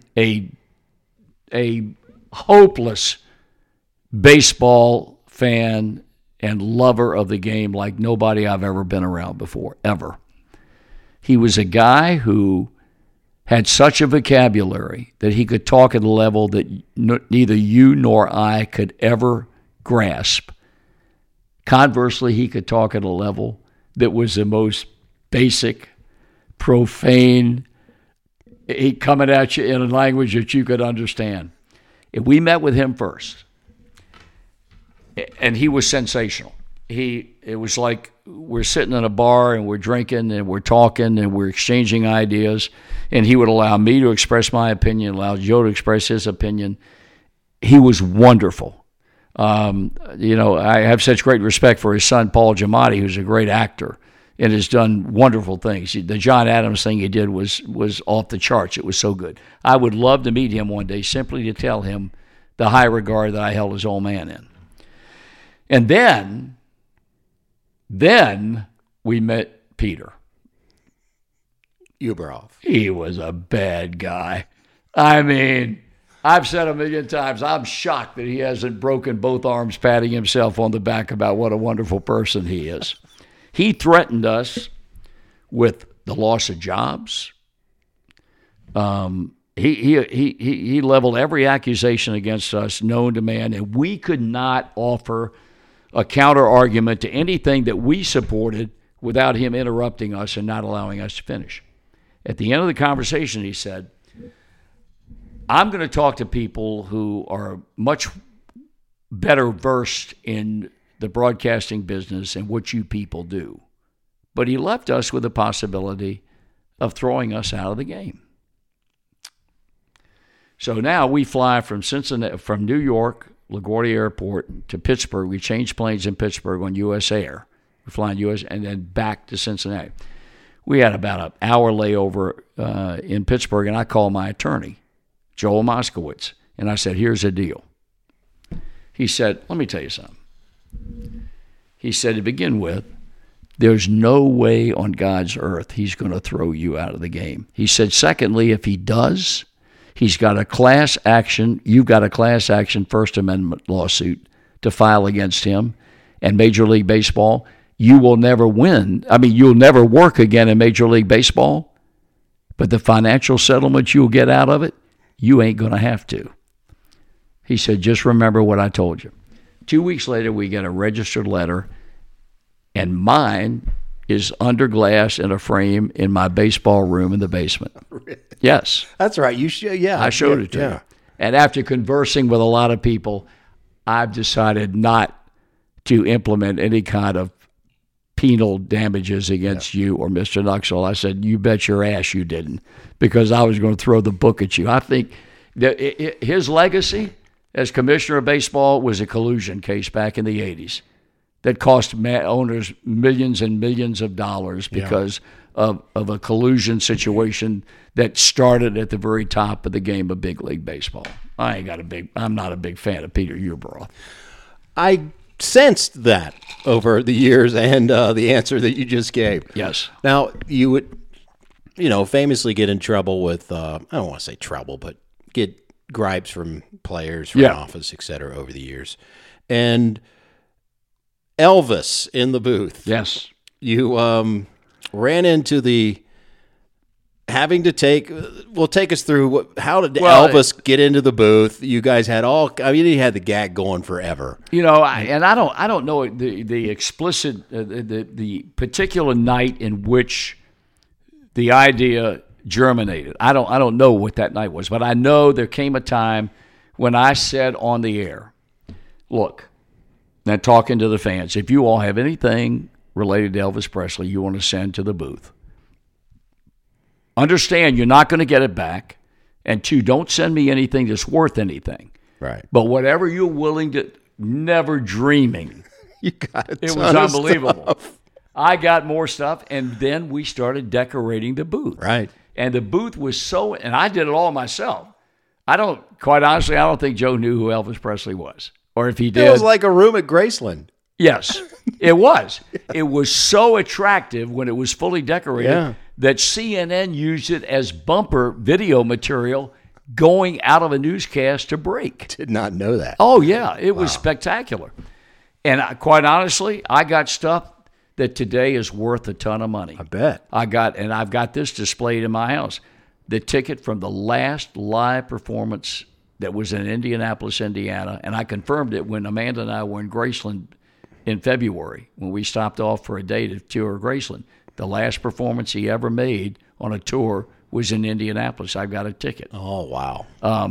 a hopeless baseball fan and lover of the game like nobody I've ever been around before, ever. He was a guy who had such a vocabulary that he could talk at a level that neither you nor I could ever grasp. Conversely, he could talk at a level that was the most basic, profane, coming at you in a language that you could understand. If we met with him first, and he was sensational. It was like we're sitting in a bar and we're drinking and we're talking and we're exchanging ideas, and he would allow me to express my opinion, allow Joe to express his opinion. He was wonderful. I have such great respect for his son, Paul Giamatti, who's a great actor and has done wonderful things. The John Adams thing he did was off the charts. It was so good. I would love to meet him one day simply to tell him the high regard that I held his old man in. And then we met Peter Ueberroth. He was a bad guy. I mean, I've said a million times, I'm shocked that he hasn't broken both arms patting himself on the back about what a wonderful person he is. He threatened us with the loss of jobs, He leveled every accusation against us known to man, and we could not offer a counter argument to anything that we supported without him interrupting us and not allowing us to finish. At the end of the conversation, he said, I'm going to talk to people who are much better versed in the broadcasting business and what you people do. But he left us with the possibility of throwing us out of the game. So now we fly from New York, LaGuardia Airport, to Pittsburgh. We change planes in Pittsburgh on U.S. Air. We fly in U.S. and then back to Cincinnati. We had about an hour layover in Pittsburgh, and I called my attorney, Joel Moskowitz, and I said, here's the deal. He said, let me tell you something. He said, to begin with, there's no way on God's earth he's going to throw you out of the game. He said, secondly, if he does, he's got a class action. You've got a class action First Amendment lawsuit to file against him. And Major League Baseball, you will never win. I mean, you'll never work again in Major League Baseball. But the financial settlement you'll get out of it, you ain't going to have to. He said, just remember what I told you. 2 weeks later, we get a registered letter, and mine is under glass in a frame in my baseball room in the basement. Really? Yes. That's right. You should. Yeah, I showed it to you. And after conversing with a lot of people, I've decided not to implement any kind of penal damages against you or Mr. Nuxhall. I said, you bet your ass you didn't, because I was going to throw the book at you. I think that his legacy as commissioner of baseball was a collusion case back in the 80s that cost owners millions and millions of dollars because of a collusion situation that started at the very top of the game of big league baseball. I'm not a big fan of Peter Ueberroth. I sensed that over the years and the answer that you just gave. Yes. Now, you would, famously get in trouble with, I don't want to say trouble, but get gripes from players, front office, et cetera, over the years. And Elvis in the booth. Yes. You ran into the having to take us through how did Elvis get into the booth? You guys had he had the gag going forever. I don't know the explicit the particular night in which the idea germinated. I don't know what that night was, but I know there came a time when I said on the air, look, now talking to the fans, if you all have anything related to Elvis Presley you want to send to the booth, understand you're not going to get it back. And two, don't send me anything that's worth anything. Right. But whatever you're willing to, never dreaming. You got it. It was unbelievable. Stuff. I got more stuff, and then we started decorating the booth. Right. And the booth was and I did it all myself. Quite honestly, I don't think Joe knew who Elvis Presley was. Or if he did. It was like a room at Graceland. Yes, it was. It was so attractive when it was fully decorated that CNN used it as bumper video material going out of a newscast to break. Did not know that. Oh, yeah. It was spectacular. And quite honestly, I got stuff that today is worth a ton of money. I bet. I've got this displayed in my house. The ticket from the last live performance that was in Indianapolis, Indiana, and I confirmed it when Amanda and I were in Graceland in February when we stopped off for a day to tour Graceland. The last performance he ever made on a tour was in Indianapolis. I've got a ticket. Oh, wow.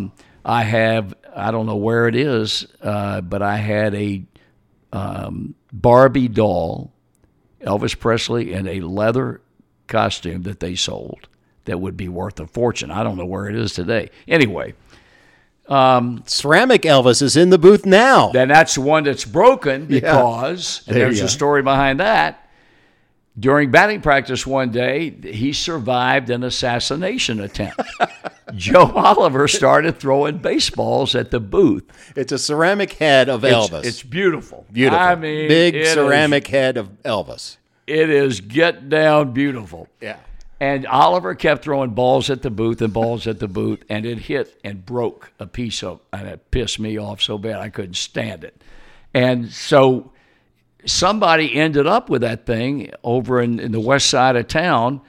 I don't know where it is, but I had a Barbie doll, Elvis Presley, in a leather costume that they sold that would be worth a fortune. I don't know where it is today. Anyway. Ceramic Elvis is in the booth now. Then that's the one that's broken because, and there's a story behind that, during batting practice one day, he survived an assassination attempt. Joe Oliver started throwing baseballs at the booth. It's a ceramic head of Elvis. It's beautiful. Beautiful. I mean, big ceramic head of Elvis. It is get down beautiful. Yeah. And Oliver kept throwing balls at the booth and it hit and broke a piece of, and it pissed me off so bad I couldn't stand it. And so somebody ended up with that thing over in the west side of town,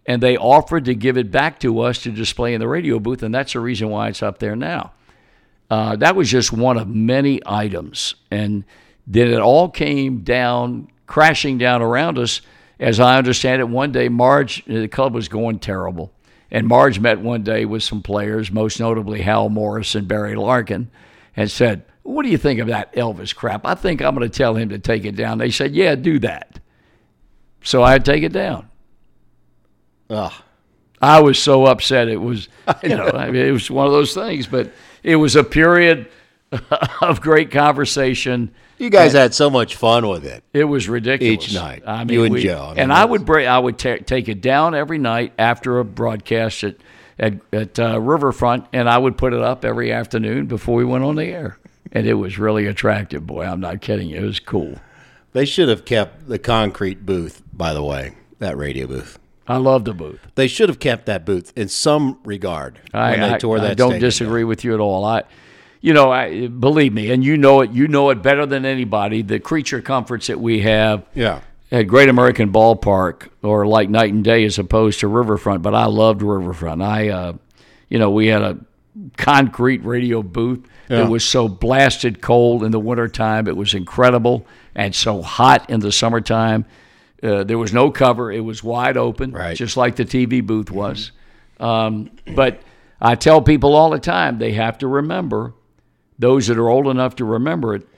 and they offered to give it back to us to display in the radio booth, and that's the reason why it's up there now. That was just one of many items, and then it all came down, crashing down around us. As I understand it, one day Marge, the club was going terrible, and Marge met one day with some players, most notably Hal Morris and Barry Larkin, and said, "What do you think of that Elvis crap? I think I'm going to tell him to take it down." They said, "Yeah, do that." So I had to take it down. Ugh. I was so upset. It was, it was one of those things, but it was a period of great conversation. You guys had so much fun with it. It was ridiculous Each night. I mean, You and Joe. I would take it down every night after a broadcast at Riverfront, and I would put it up every afternoon before we went on the air. And it was really attractive. Boy, I'm not kidding you. It was cool. They should have kept the concrete booth, by the way, that radio booth. I love the booth. They should have kept that booth in some regard when they tore that I don't stadium disagree down. with you at all. I believe me, and you know it better than anybody. The creature comforts that we have at Great American Ballpark are like night and day as opposed to Riverfront. But I loved Riverfront. We had a concrete radio booth that was so blasted cold in the wintertime. It was incredible, and so hot in the summertime. There was no cover. It was wide open, just like the TV booth was. But I tell people all the time, they have to remember, those that are old enough to remember it,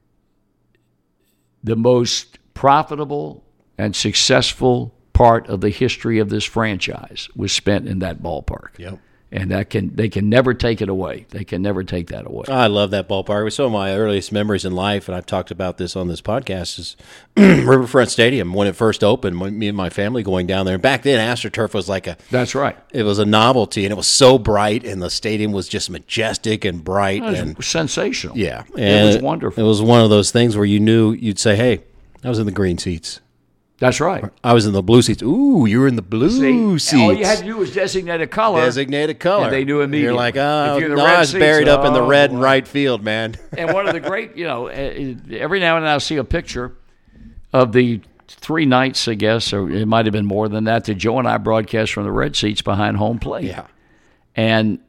the most profitable and successful part of the history of this franchise was spent in that ballpark. Yep. And they can never take it away. They can never take that away. I love that ballpark. It was some of my earliest memories in life, and I've talked about this on this podcast, is Riverfront Stadium when it first opened, me and my family going down there. And back then, AstroTurf was That's right. It was a novelty, and it was so bright, and the stadium was just majestic and bright. It was sensational. Yeah. And And it was wonderful. It was one of those things where you'd say, hey, I was in the green seats. That's right. I was in the blue seats. Ooh, you were in the blue seats. All you had to do was designate a color. Designate a color. And they knew immediately. You're like, If you're in the no, red I was seats, buried up in the red boy. and right field, man. And one of the great, every now and then I'll see a picture of the 3 nights, I guess, or it might have been more than that Joe and I broadcast from the red seats behind home plate. Yeah. And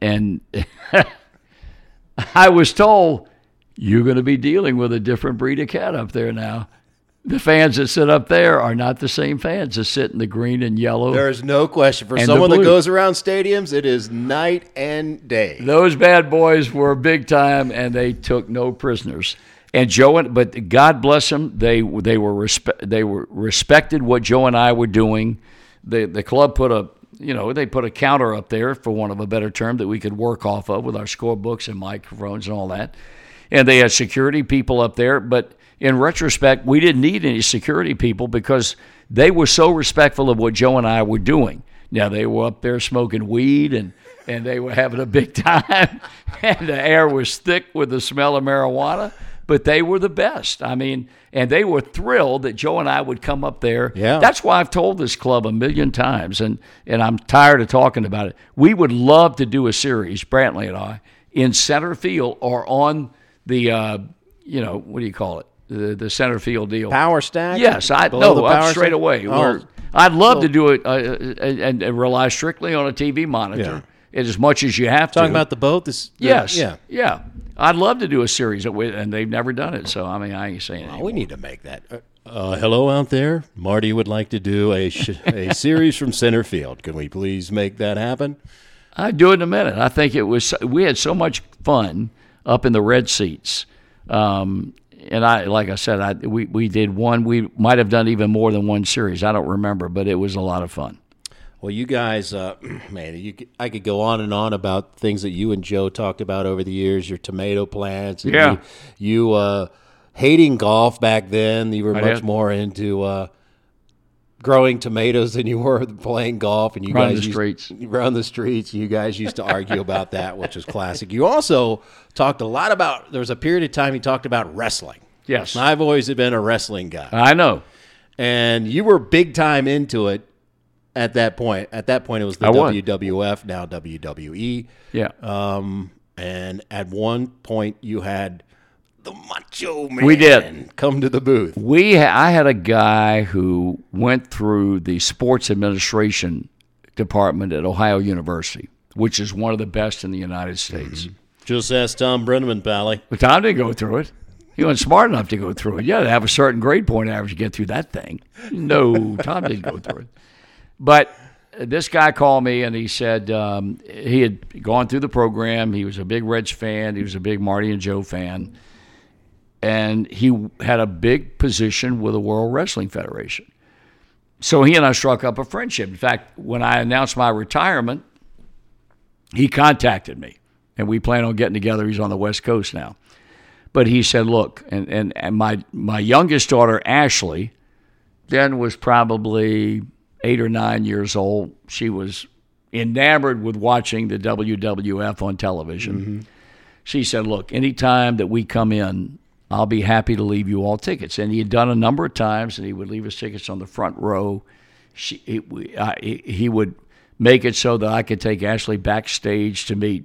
I was told, you're going to be dealing with a different breed of cat up there now. The fans that sit up there are not the same fans that sit in the green and yellow. There is no question. For And someone the that blue. goes around stadiums, it is night and day. Those bad boys were big time, and they took no prisoners. And but God bless them, they respected what Joe and I were doing. The club put a counter up there, for want of a better term, that we could work off of with our scorebooks and microphones and all that. And they had security people up there, but in retrospect, we didn't need any security people because they were so respectful of what Joe and I were doing. Now, they were up there smoking weed, and they were having a big time, and the air was thick with the smell of marijuana, but they were the best. I mean, and they were thrilled that Joe and I would come up there. Yeah. That's why I've told this club a million times, and I'm tired of talking about it. We would love to do a series, Brantley and I, in center field or on the, what do you call it? The center field deal. Power stack? Yes, Below the power up straight stack? away. Oh. I'd love to do it and rely strictly on a TV monitor, as much as you have to. Talking about the boat? Yes. Yeah. Yeah. I'd love to do a series, and they've never done it. So, I ain't saying anything. We need to make that. Hello out there. Marty would like to do a series from center field. Can we please make that happen? I'd do it in a minute. I think we had so much fun up in the red seats. And like I said, we did one. We might have done even more than one series. I don't remember, but it was a lot of fun. Well, you guys, man, I could go on and on about things that you and Joe talked about over the years, your tomato plants. And Yeah. You hating golf back then. You were much more into growing tomatoes than you were playing golf. And you Run guys the streets. Run the streets. You guys used to argue about that, which was classic. You also talked a lot about, there was a period of time you talked about wrestling. Yes. I've always been a wrestling guy. I know. And you were big time into it at that point. At that point, it was the WWF, now WWE. Yeah. And at one point, you had the Macho Man. We did. Come to the booth. I had a guy who went through the sports administration department at Ohio University, which is one of the best in the United States. Just ask Tom Brenneman, Pally. But Tom didn't go through it. He wasn't smart enough to go through it. You had to have a certain grade point average to get through that thing. No, Tom didn't go through it. But this guy called me, and he said he had gone through the program. He was a big Reds fan. He was a big Marty and Joe fan. And he had a big position with the World Wrestling Federation. So he and I struck up a friendship. In fact, when I announced my retirement, he contacted me, and we plan on getting together. He's on the West Coast now. But he said, look, and my youngest daughter, Ashley, then was probably 8 or 9 years old. She was enamored with watching the WWF on television. Mm-hmm. She said, look, anytime that we come in, I'll be happy to leave you all tickets. And he had done a number of times, and he would leave us tickets on the front row. He would make it so that I could take Ashley backstage to meet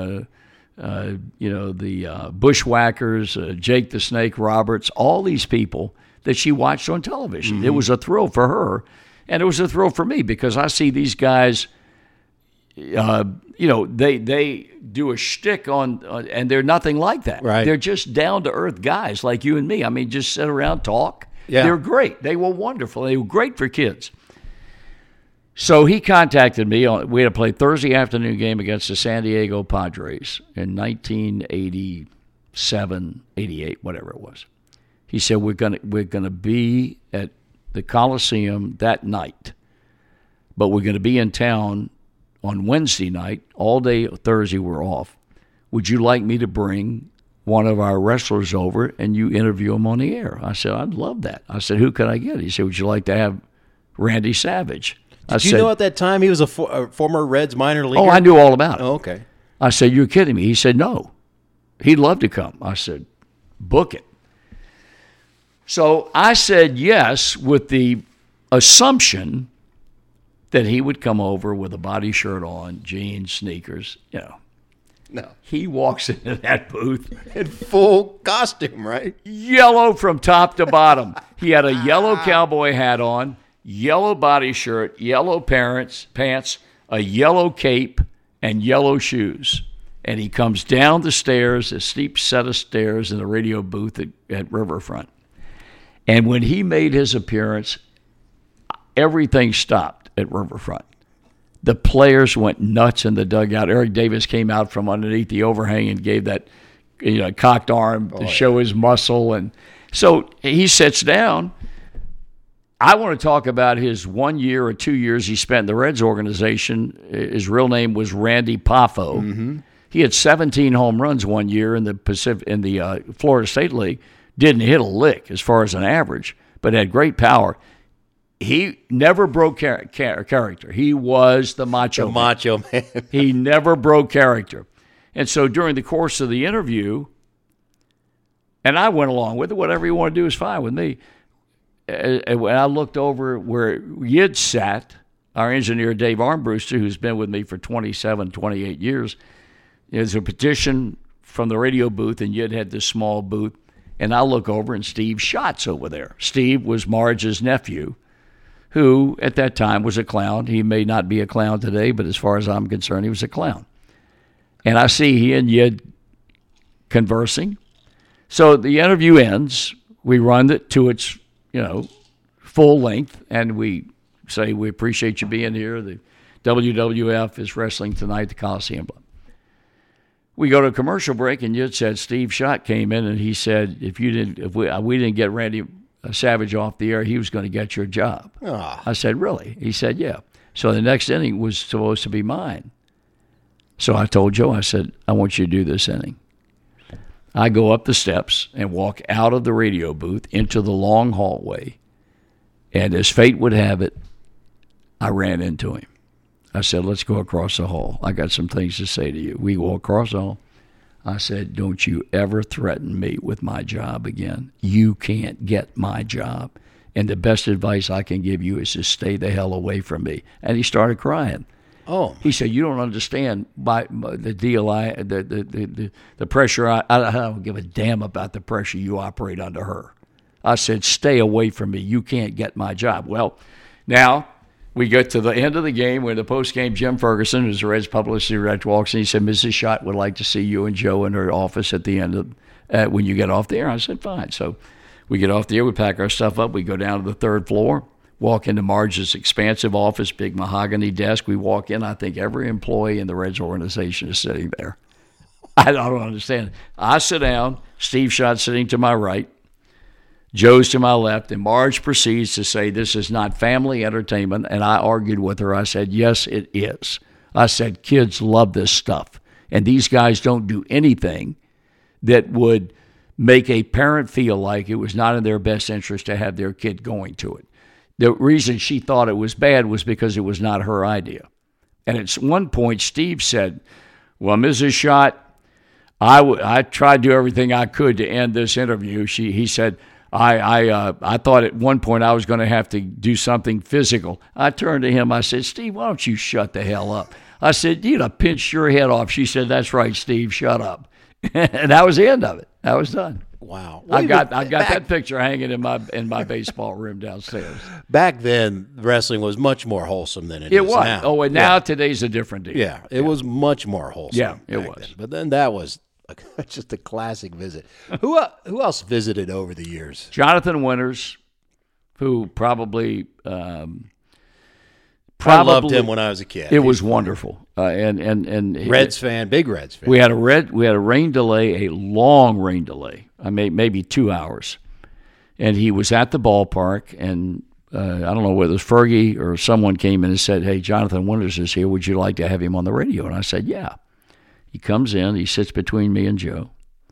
the Bushwhackers, Jake the Snake Roberts, all these people that she watched on television. Mm-hmm. It was a thrill for her, and it was a thrill for me because I see these guys, they do a shtick on, and they're nothing like that. Right. They're just down-to-earth guys like you and me. I mean, just sit around, talk. Yeah. They're great. They were wonderful. They were great for kids. So he contacted me. We had to play Thursday afternoon game against the San Diego Padres in 1987, 88, whatever it was. He said, we're gonna be at the Coliseum that night, but we're going to be in town on Wednesday night. All day Thursday we're off. Would you like me to bring one of our wrestlers over and you interview him on the air? I said, I'd love that. I said, who could I get? He said, would you like to have Randy Savage? Did you know at that time he was a former Reds minor leaguer? Oh, I knew all about it. Oh, okay. I said, you're kidding me. He said, no. He'd love to come. I said, book it. So I said yes with the assumption that he would come over with a body shirt on, jeans, sneakers, No. He walks into that booth in full costume, right? Yellow from top to bottom. He had a yellow cowboy hat on, yellow body shirt, yellow pants, a yellow cape, and yellow shoes. And he comes down the stairs, a steep set of stairs in the radio booth at Riverfront. And when he made his appearance, everything stopped at Riverfront. The players went nuts in the dugout. Eric Davis came out from underneath the overhang and gave that cocked arm to show his muscle. And so he sits down. I want to talk about his 1 year or 2 years he spent in the Reds organization. His real name was Randy Poffo. Mm-hmm. He had 17 home runs 1 year in the Florida State League. Didn't hit a lick as far as an average, but had great power. He never broke character. He was the macho man. He never broke character. And so during the course of the interview, and I went along with it, whatever you want to do is fine with me. When I looked over where Yid sat, our engineer Dave Armbruster, who's been with me for 27, 28 years, there's a petition from the radio booth, and Yid had this small booth. And I look over, and Steve Schatz over there. Steve was Marge's nephew, who at that time was a clown. He may not be a clown today, but as far as I'm concerned, he was a clown. And I see he and Yid conversing. So the interview ends. We run it to its, full length, and we say, we appreciate you being here. The WWF is wrestling tonight, the Coliseum. We go to a commercial break, and Yid said Steve Schott came in, and he said, if we didn't get Randy Savage off the air, he was going to get your job. Oh. I said, really? He said, yeah. So the next inning was supposed to be mine. So I told Joe, I said, I want you to do this inning. I go up the steps and walk out of the radio booth into the long hallway, and as fate would have it, I ran into him. I said, let's go across the hall. I got some things to say to you. We go across the hall. I said, don't you ever threaten me with my job again. You can't get my job. And the best advice I can give you is to stay the hell away from me. And he started crying. Oh. He said, you don't understand the deal, the pressure. I don't give a damn about the pressure you operate under her. I said, stay away from me. You can't get my job. Well, now we get to the end of the game where the post-game Jim Ferguson, who's the Reds publicity director, walks in. He said, Mrs. Schott would like to see you and Joe in her office at the end of when you get off the air. I said, fine. So we get off the air, we pack our stuff up, we go down to the third floor, walk into Marge's expansive office, big mahogany desk. We walk in. I think every employee in the Reds organization is sitting there. I don't understand. I sit down, Steve Schott sitting to my right, Joe's to my left, and Marge proceeds to say this is not family entertainment, and I argued with her. I said, yes, it is. I said, kids love this stuff, and these guys don't do anything that would make a parent feel like it was not in their best interest to have their kid going to it. The reason she thought it was bad was because it was not her idea. And at one point, Steve said, well, Mrs. Schott, I tried to do everything I could to end this interview. He said, I thought at one point I was going to have to do something physical. I turned to him. I said, Steve, why don't you shut the hell up? I said, you'd have pinched your head off. She said, that's right, Steve, shut up. And that was the end of it. That was done. Wow. I got that picture hanging in my baseball room downstairs. Back then, wrestling was much more wholesome than it is was now. Oh, and now today's a different deal. Yeah, it was much more wholesome. Yeah, it was. Then. But then that was just a classic visit. Who else visited over the years? Jonathan Winters, who probably I loved him when I was a kid. It was wonderful. And Reds fan, big Reds fan. We had a rain delay, a long rain delay. Maybe 2 hours, and he was at the ballpark, and I don't know whether it was Fergie or someone came in and said, "Hey, Jonathan Winters is here. Would you like to have him on the radio?" And I said, "Yeah." He comes in, he sits between me and Joe,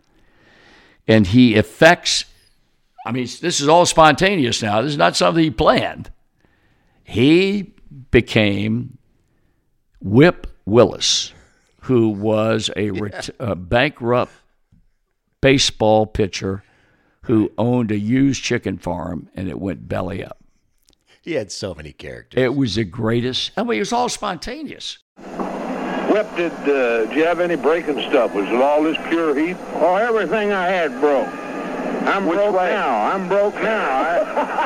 and he affects. I mean, this is all spontaneous now. This is not something he planned. He became Whip Willis, who was a bankrupt baseball pitcher who owned a used chicken farm, and it went belly up. He had so many characters. It was the greatest. I mean, it was all spontaneous. Whip, did you have any breaking stuff? Was it all this pure heat? Oh, everything I had broke. I'm broke now.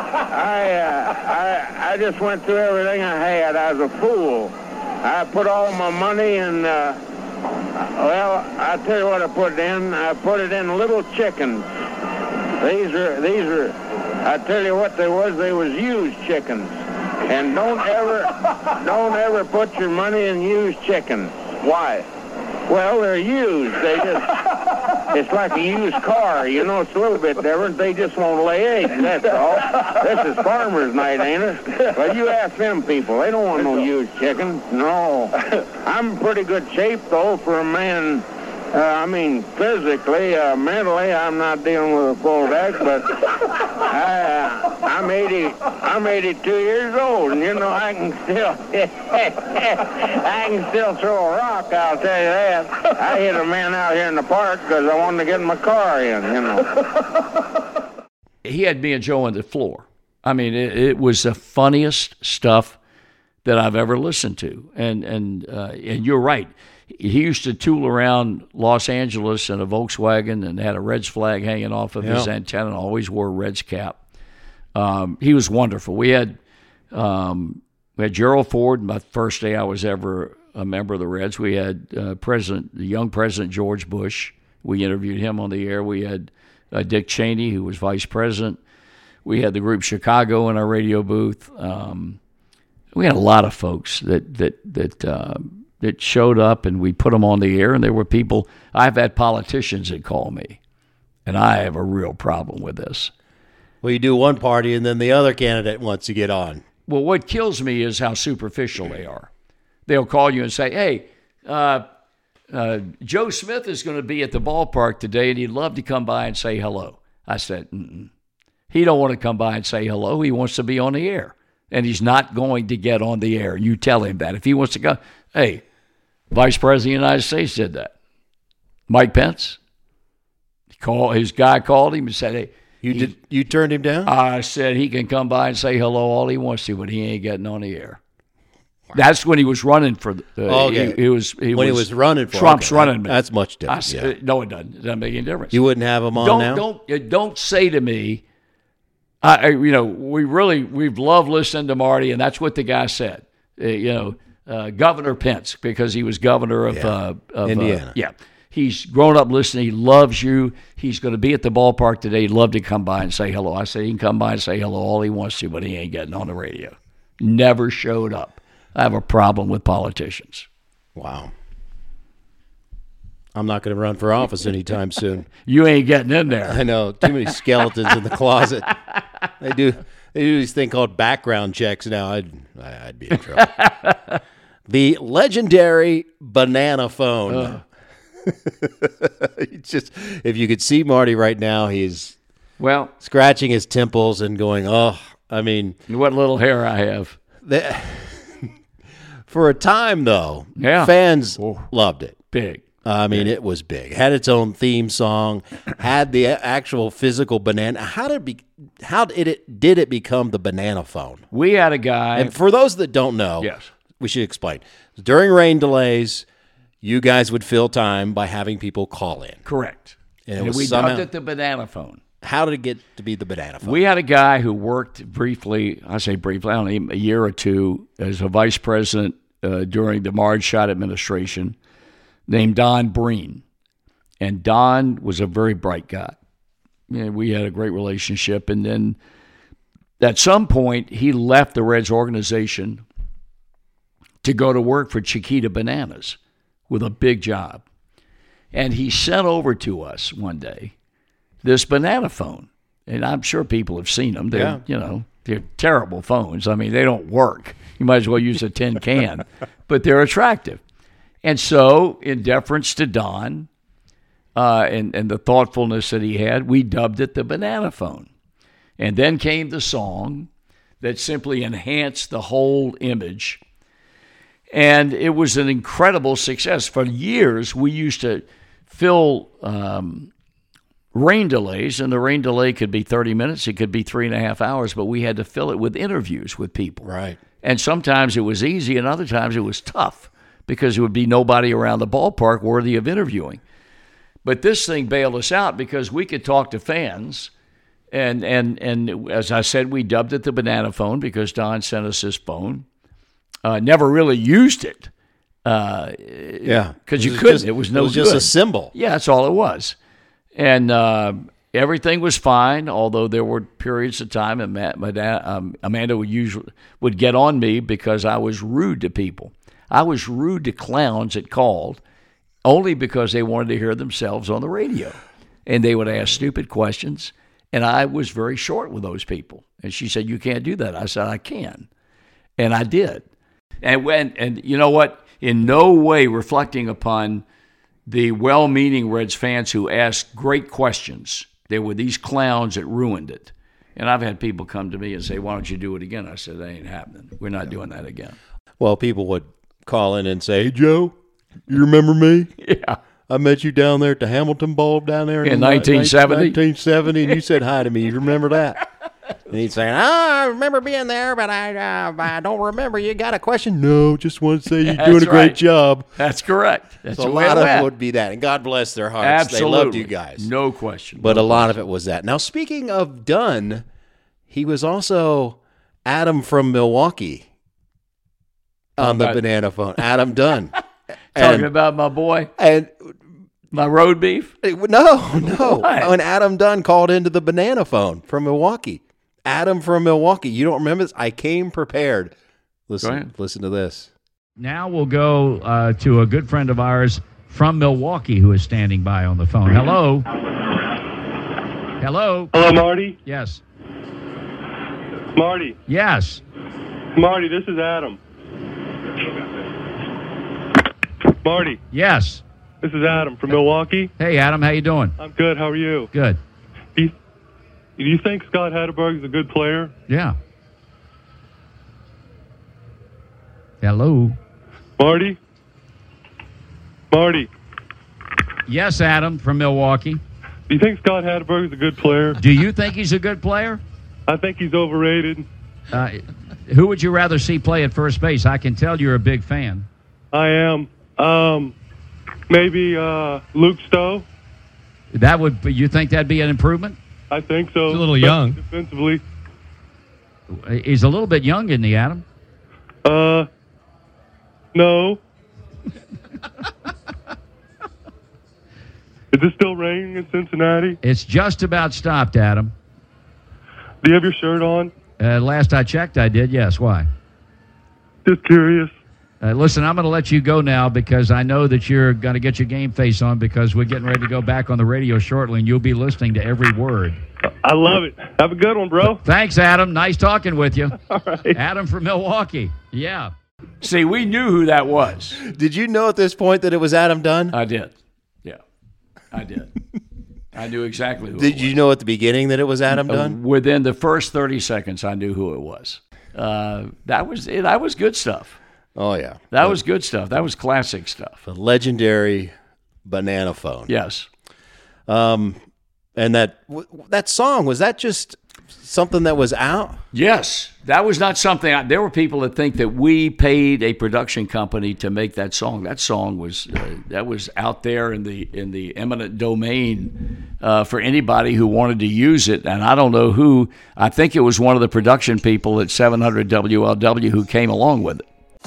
I just went through everything I had. I was a fool. I put all my money in, well, I'll tell you what I put it in. I put it in little chickens. These are, I tell you what they was used chickens. And don't ever put your money in used chickens. Why? Well, they're used. It's like a used car, you know, it's a little bit different. They just won't lay eggs, that's all. This is farmer's night, ain't it? But you ask them people, they don't want no used chickens. No. I'm in pretty good shape, though, for a man. Physically, mentally, I'm not dealing with a full deck, but I'm 82 years old, and you know I can still throw a rock. I'll tell you that. I hit a man out here in the park because I wanted to get my car in. You know. He had me and Joe on the floor. I mean, it was the funniest stuff that I've ever listened to, and you're right. He used to tool around Los Angeles in a Volkswagen and had a Reds flag hanging off of his antenna and always wore a Reds cap. He was wonderful. We had Gerald Ford, my first day I was ever a member of the Reds. We had the young President George Bush. We interviewed him on the air. We had Dick Cheney, who was vice president. We had the group Chicago in our radio booth. We had a lot of folks that showed up, and we put them on the air, and there were people. I've had politicians that call me, and I have a real problem with this. Well, you do one party, and then the other candidate wants to get on. Well, what kills me is how superficial they are. They'll call you and say, hey, Joe Smith is going to be at the ballpark today, and he'd love to come by and say hello. I said, he don't want to come by and say hello. He wants to be on the air, and he's not going to get on the air. You tell him that. If he wants to go, hey, Vice President of the United States did that. Mike Pence. His guy called him and said, hey. You turned him down? I said he can come by and say hello all he wants to, but he ain't getting on the air. Wow. That's when he was running for he was running for Trump's running. That's much different. No, it doesn't. It doesn't make any difference. You wouldn't have him on now? Don't say to me, we've loved listening to Marty, and that's what the guy said. Governor Pence, because he was governor of Indiana. He's grown up listening. He loves you. He's going to be at the ballpark today. He'd love to come by and say hello. I said he can come by and say hello all he wants to, but he ain't getting on the radio. Never showed up. I have a problem with politicians. Wow. I'm not going to run for office anytime soon. You ain't getting in there. I know. Too many skeletons in the closet. They do this thing called background checks now. I'd be in trouble. The legendary banana phone. Just, if you could see Marty right now, he's scratching his temples and going, oh, I mean. What little hair I have. For a time, though, fans loved it. Big. It was big. Had its own theme song, had the actual physical banana. How did it become the banana phone? We had a guy. And for those that don't know, we should explain. During rain delays, you guys would fill time by having people call in. Correct. And we dubbed it the banana phone. How did it get to be the banana phone? We had a guy who worked briefly, I don't know, a year or two as a vice president during the Marge Schott administration, named Don Breen. And Don was a very bright guy. We had a great relationship. And then at some point, he left the Reds organization to go to work for Chiquita Bananas with a big job. And he sent over to us one day this banana phone. And I'm sure people have seen them. They're terrible phones. I mean, they don't work. You might as well use a tin can. But they're attractive. And so, in deference to Don and the thoughtfulness that he had, we dubbed it the banana phone. And then came the song that simply enhanced the whole image. And it was an incredible success. For years, we used to fill rain delays, and the rain delay could be 30 minutes, it could be 3.5 hours, but we had to fill it with interviews with people. Right. And sometimes it was easy, and other times it was tough because there would be nobody around the ballpark worthy of interviewing. But this thing bailed us out because we could talk to fans, and as I said, we dubbed it the banana phone because Don sent us his phone. Never really used it. Because you couldn't. It was no good. It was just a symbol. Yeah, that's all it was. And everything was fine, although there were periods of time Amanda would get on me because I was rude to people. I was rude to clowns that called only because they wanted to hear themselves on the radio. And they would ask stupid questions, and I was very short with those people. And she said, "You can't do that." I said, "I can." And I did. And you know what? In no way reflecting upon the well-meaning Reds fans who asked great questions. There were these clowns that ruined it. And I've had people come to me and say, "Why don't you do it again?" I said, "That ain't happening. We're not doing that again." Well, people would call in and say, "Hey, Joe, you remember me? Yeah. I met you down there at the Hamilton Ball down there in 1970. 1970, and you said hi to me. You remember that?" And he'd say, I remember being there, but I don't remember. You got a question? No, just want to say you're doing a great job. That's correct. That's so a lot of it would be that. And God bless their hearts. Absolutely. They loved you guys. No question. But a lot of it was that. Now, speaking of Dunn, he was also Adam from Milwaukee on the banana phone. Adam Dunn. Talking about my boy? And my road beef? No. What? When Adam Dunn called into the banana phone from Milwaukee. Adam from Milwaukee. You don't remember this? I came prepared. Listen to this. Now we'll go to a good friend of ours from Milwaukee who is standing by on the phone. Hello. Hello. Hello, Marty. Yes. Marty. Yes. Marty, this is Adam. Marty. Yes. This is Adam from Milwaukee. Hey, Adam. How you doing? I'm good. How are you? Good. Do you think Scott Hatteberg is a good player? Yeah. Hello. Marty? Yes, Adam from Milwaukee. Do you think Scott Hatteberg is a good player? Do you think he's a good player? I think he's overrated. Who would you rather see play at first base? I can tell you're a big fan. I am. Maybe Luke Stowe. You think that'd be an improvement? I think so. He's a little young. Defensively. He's a little bit young, isn't he, Adam? No. Is it still raining in Cincinnati? It's just about stopped, Adam. Do you have your shirt on? Last I checked, I did. Yes. Why? Just curious. Listen, I'm going to let you go now because I know that you're going to get your game face on because we're getting ready to go back on the radio shortly, and you'll be listening to every word. I love it. Have a good one, bro. Thanks, Adam. Nice talking with you. All right. Adam from Milwaukee. Yeah. See, we knew who that was. Did you know at this point that it was Adam Dunn? I did. Yeah, I did. I knew exactly who it Did was. you know at the beginning that it was Adam Dunn? Within the first 30 seconds, I knew who it was. That was good stuff. Oh, yeah. That was good stuff. That was classic stuff. The legendary banana phone. Yes. And that song, was that just something that was out? Yes. That was not something. There were people that think that we paid a production company to make that song. That song was that was out there in the eminent domain for anybody who wanted to use it. And I don't know who. I think it was one of the production people at 700 WLW who came along with it.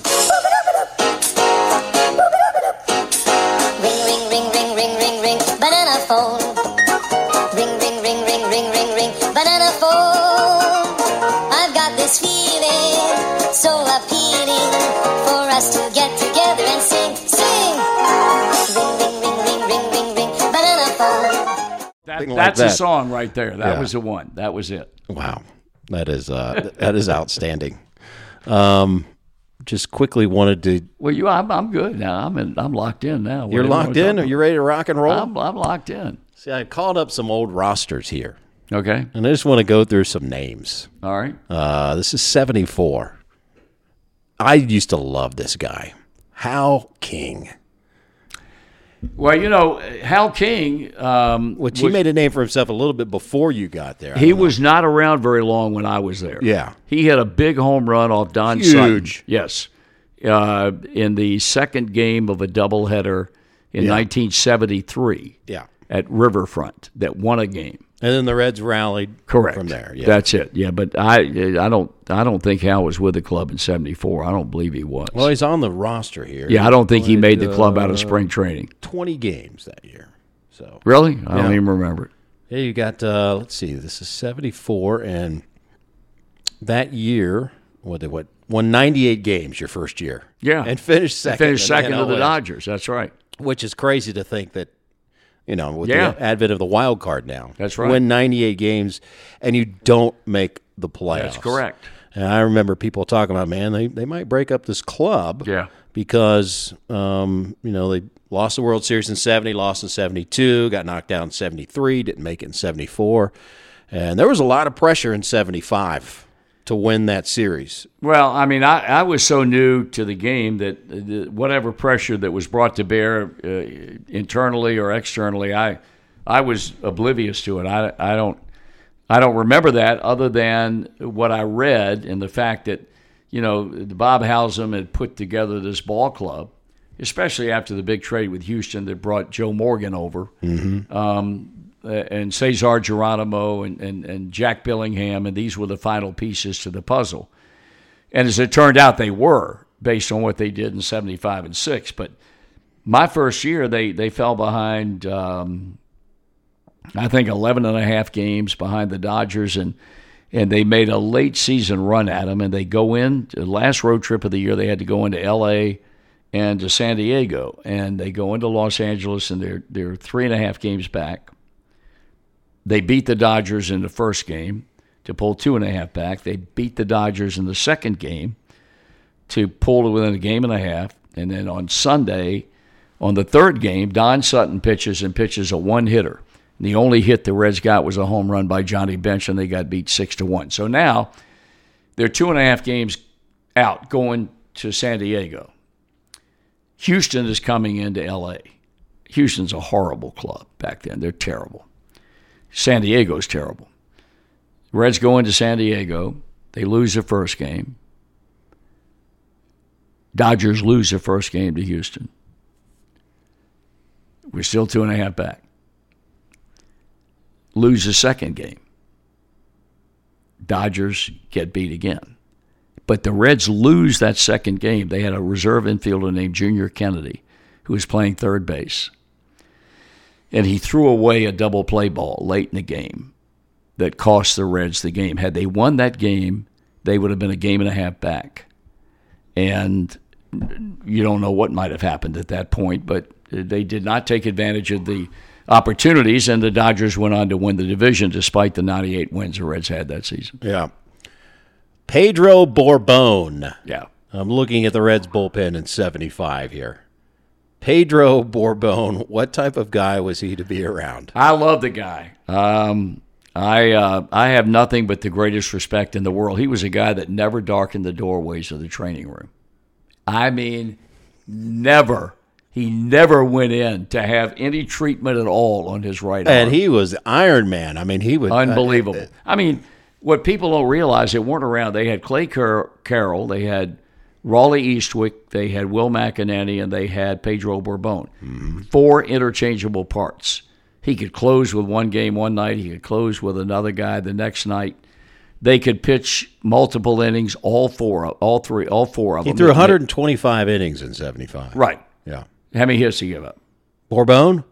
That's a song right there. That was the one. That was it. Wow, that is outstanding. Just quickly wanted to. Well, I'm good now. I'm locked in now. You're locked in. Are you ready to rock and roll? I'm locked in. See, I called up some old rosters here. Okay. And I just want to go through some names. All right. This is 74. I used to love this guy, Hal King. Well, Hal King, which he made a name for himself a little bit before you got there. He was not around very long when I was there. Yeah. He had a big home run off Don Huge. Sutton. Yes. In the second game of a doubleheader in 1973. Yeah. At Riverfront that won a game. And then the Reds rallied Correct. from there. Yeah. That's it. Yeah, but I don't think Hal was with the club in 74. I don't believe he was. Well, he's on the roster here. Yeah, I don't think he made the club out of spring training. 20 games that year. So really? I don't even remember it. Yeah, you got let's see. This is 74 and that year, won 98 games your first year. Yeah. And finished second. Finished second to the Dodgers. That's right. Which is crazy to think that with the advent of the wild card now. That's right. Win 98 games, and you don't make the playoffs. That's correct. And I remember people talking about, man, they might break up this club because, they lost the World Series in 70, lost in 72, got knocked out in 73, didn't make it in 74. And there was a lot of pressure in 75 to win that series. Well, I mean, I was so new to the game that whatever pressure that was brought to bear internally or externally, I was oblivious to it. I don't remember that other than what I read and the fact that Bob Halsam had put together this ball club, especially after the big trade with Houston that brought Joe Morgan over. Mm-hmm. And Cesar Geronimo and Jack Billingham, and these were the final pieces to the puzzle. And as it turned out, they were, based on what they did in 75 and 6. But my first year, they fell behind, I think, 11 and a half games behind the Dodgers, and they made a late season run at them. And they go in, the last road trip of the year, they had to go into L.A. and to San Diego. And they go into Los Angeles, and they're 3.5 games back. They beat the Dodgers in the first game to pull 2.5 back. They beat the Dodgers in the second game to pull to within a game and a half. And then on Sunday, on the third game, Don Sutton pitches a one-hitter. And the only hit the Reds got was a home run by Johnny Bench, and they got beat 6-1. So now they're 2.5 games out going to San Diego. Houston is coming into L.A. Houston's a horrible club back then. They're terrible. San Diego's terrible. Reds go into San Diego. They lose the first game. Dodgers lose the first game to Houston. We're still 2.5 back. Lose the second game. Dodgers get beat again. But the Reds lose that second game. They had a reserve infielder named Junior Kennedy who was playing third base. And he threw away a double play ball late in the game that cost the Reds the game. Had they won that game, they would have been a game and a half back. And you don't know what might have happened at that point, but they did not take advantage of the opportunities, and the Dodgers went on to win the division despite the 98 wins the Reds had that season. Yeah. Pedro Borbon. Yeah. I'm looking at the Reds bullpen in 75 here. Pedro Borbon, what type of guy was he to be around? I love the guy. I have nothing but the greatest respect in the world. He was a guy that never darkened the doorways of the training room. I mean, never. He never went in to have any treatment at all on his right arm. And he was Iron Man. I mean, he was unbelievable. I mean, what people don't realize, that weren't around. They had Clay Carroll, they had Raleigh Eastwick, they had Will McInerney, and they had Pedro Borbon. Mm-hmm. 4 interchangeable parts. He could close with one game one night. He could close with another guy the next night. They could pitch multiple innings, all four of them. He threw 125 innings in 75. Right. Yeah. How many hits did he give up? Borbon?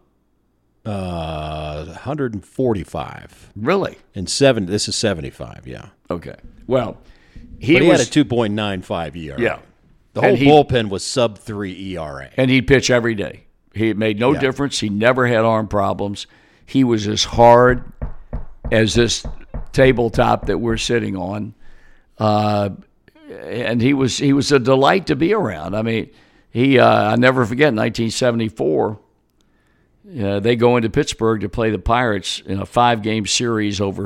145. Really? This is 75, yeah. Okay. Well, he had a 2.95 ERA. Yeah. The whole bullpen was sub-3 ERA. And he'd pitch every day. He made no difference. He never had arm problems. He was as hard as this tabletop that we're sitting on. And he was a delight to be around. I mean, I never forget, 1974, they go into Pittsburgh to play the Pirates in a 5-game series over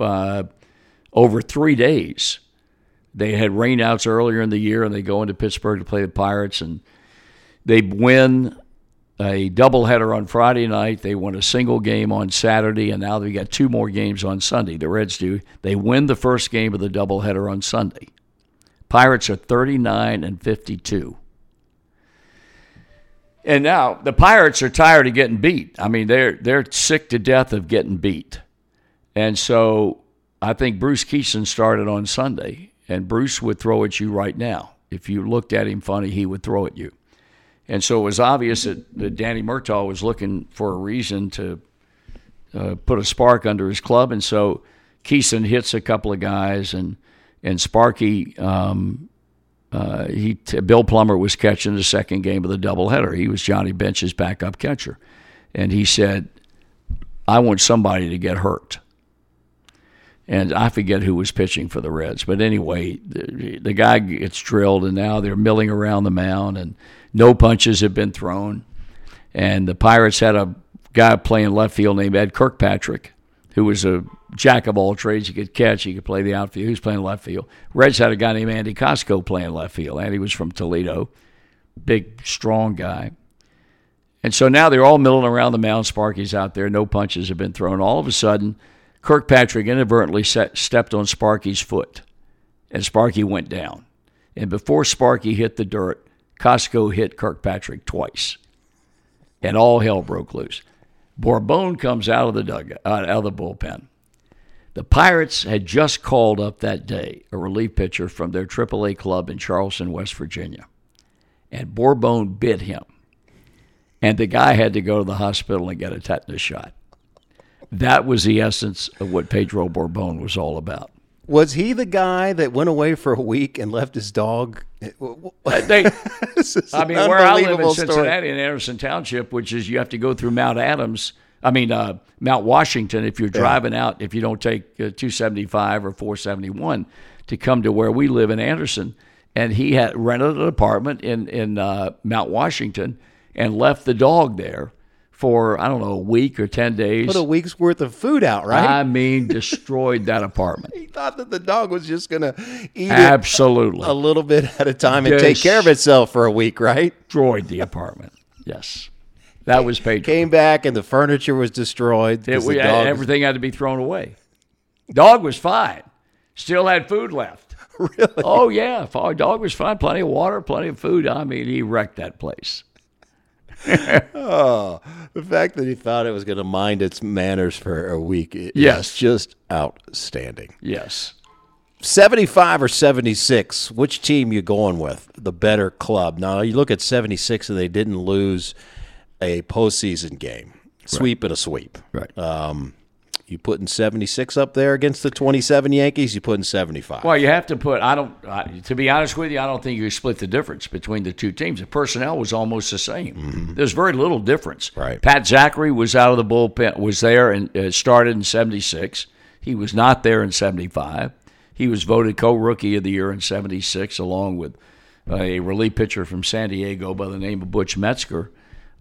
3 days. They had rainouts earlier in the year, and they go into Pittsburgh to play the Pirates, and they win a doubleheader on Friday night. They won a single game on Saturday, and now they got 2 more games on Sunday. The Reds do. They win the first game of the doubleheader on Sunday. Pirates are 39-52. And now the Pirates are tired of getting beat. I mean, they're sick to death of getting beat. And so I think Bruce Kison started on Sunday, and Bruce would throw at you right now. If you looked at him funny, he would throw at you. And so it was obvious that Danny Murtaugh was looking for a reason to put a spark under his club. And so Kison hits a couple of guys, and Sparky, Bill Plummer was catching the second game of the doubleheader. He was Johnny Bench's backup catcher. And he said, I want somebody to get hurt. And I forget who was pitching for the Reds. But anyway, the guy gets drilled, and now they're milling around the mound, and no punches have been thrown. And the Pirates had a guy playing left field named Ed Kirkpatrick, who was a jack of all trades. He could catch, he could play the outfield. He was playing left field. Reds had a guy named Andy Costco playing left field. Andy was from Toledo, big, strong guy. And so now they're all milling around the mound. Sparky's out there. No punches have been thrown. All of a sudden, Kirkpatrick inadvertently stepped on Sparky's foot, and Sparky went down. And before Sparky hit the dirt, Costco hit Kirkpatrick twice, and all hell broke loose. Borbon comes out of the bullpen. The Pirates had just called up that day a relief pitcher from their AAA club in Charleston, West Virginia, and Borbon bit him, and the guy had to go to the hospital and get a tetanus shot. That was the essence of what Pedro Borbon was all about. Was he the guy that went away for a week and left his dog? Where I live in Cincinnati, in Anderson Township, which is you have to go through Mount Washington if you're driving out, if you don't take 275 or 471 to come to where we live in Anderson. And he had rented an apartment in Mount Washington and left the dog there for, I don't know, a week or 10 days. Put a week's worth of food out, right? I mean, destroyed that apartment. He thought that the dog was just going to eat Absolutely. It a little bit at a time and take care of itself for a week, right? Destroyed the apartment, yes. That was Pedro. Came back and the furniture was destroyed. Everything had to be thrown away. Dog was fine. Still had food left. Really? Oh, yeah. Dog was fine. Plenty of water, plenty of food. I mean, he wrecked that place. Oh, the fact that he thought it was going to mind its manners for a week is just outstanding. Yes. 75 or 76, which team you going with? The better club. Now, you look at 76 and they didn't lose a postseason game. Sweep and a sweep. Right. You putting 76 up there against the 27 Yankees? You putting 75? Well, you have to put. To be honest with you, I don't think you can split the difference between the two teams. The personnel was almost the same. Mm-hmm. There's very little difference. Right. Pat Zachary was out of the bullpen, was there and started in 76. He was not there in 75. He was voted co-rookie of the year in 76, along with a relief pitcher from San Diego by the name of Butch Metzger.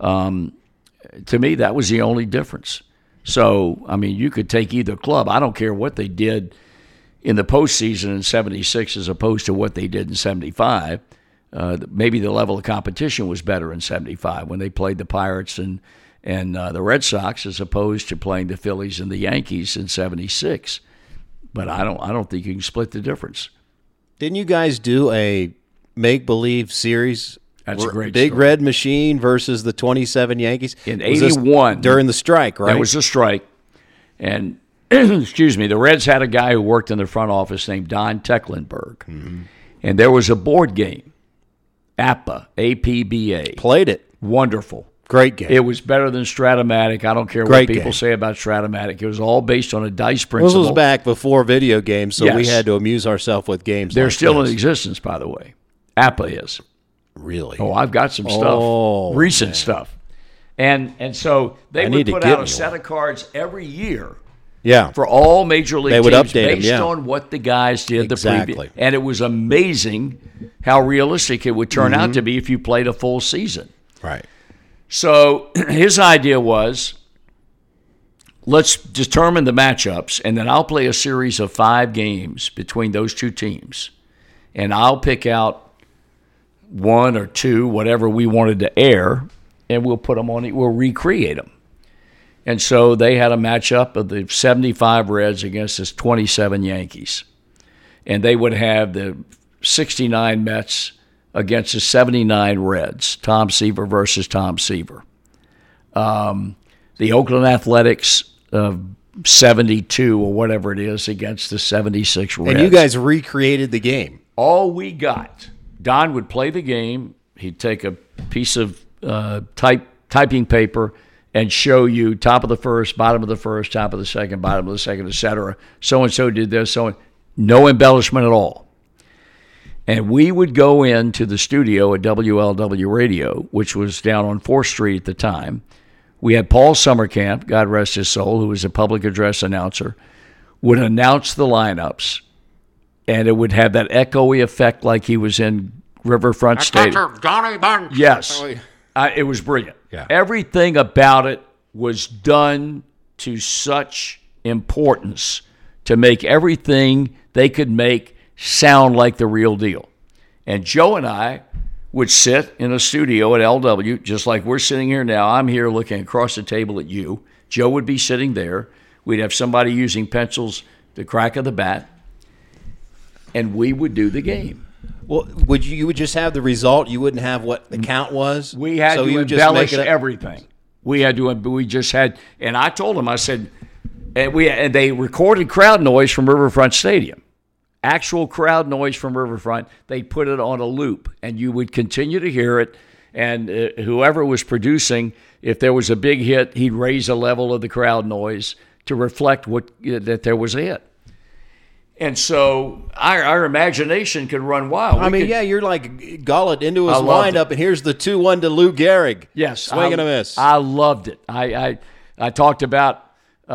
To me, that was the only difference. So, I mean, you could take either club. I don't care what they did in the postseason in 76 as opposed to what they did in 75. Maybe the level of competition was better in 75 when they played the Pirates and the Red Sox as opposed to playing the Phillies and the Yankees in 76. But I don't think you can split the difference. Didn't you guys do a make-believe series? That's a great Big story. Red Machine versus the 27 Yankees? In 81. During the strike, right? That was the strike. And, excuse me, the Reds had a guy who worked in the front office named Don Tecklenburg. Mm-hmm. And there was a board game, APBA, A-P-B-A. Played it. Wonderful. Great game. It was better than Stratomatic. I don't care what people say about Stratomatic. It was all based on a dice principle. This was back before video games, so Yes. we had to amuse ourselves with games They're like still this. in existence, by the way. APBA is. Really? Oh, I've got some stuff, recent stuff. And so they would put out a set of cards every year for all major league would teams update based them, on what the guys did the Exactly. previous. And it was amazing how realistic it would turn out to be if you played a full season. Right. So his idea was, let's determine the matchups, and then I'll play a series of 5 games between those two teams. And I'll pick out 1 or 2, whatever we wanted to air, and we'll put them on. We'll recreate them. And so they had a matchup of the 75 Reds against the 27 Yankees, and they would have the 69 Mets against the 79 Reds. Tom Seaver versus Tom Seaver. The Oakland Athletics 72 or whatever it is against the 76 Reds. And you guys recreated the game. All we got. Don would play the game. He'd take a piece of typing paper and show you top of the first, bottom of the first, top of the second, bottom of the second, etc. So-and-so did this, no embellishment at all. And we would go into the studio at WLW Radio, which was down on 4th Street at the time. We had Paul Summercamp, God rest his soul, who was a public address announcer, would announce the lineups, and it would have that echoey effect like he was in Riverfront Stadium. Johnny Bunch. Yes. It was brilliant. Yeah. Everything about it was done to such importance to make everything they could make sound like the real deal. And Joe and I would sit in a studio at LW, just like we're sitting here now. I'm here looking across the table at you. Joe would be sitting there. We'd have somebody using pencils, the crack of the bat, and we would do the game. Well, you would just have the result? You wouldn't have what the count was? We had so to you would just embellish make it up? everything. We just had, and I told them, I said, and they recorded crowd noise from Riverfront Stadium. Actual crowd noise from Riverfront. They put it on a loop, and you would continue to hear it. And whoever was producing, if there was a big hit, he'd raise the level of the crowd noise to reflect that there was a hit. And so our imagination could run wild. I mean, you're like Gullett into his windup, and here's the 2-1 to Lou Gehrig. Yes. Swing and a miss. I loved it. I talked about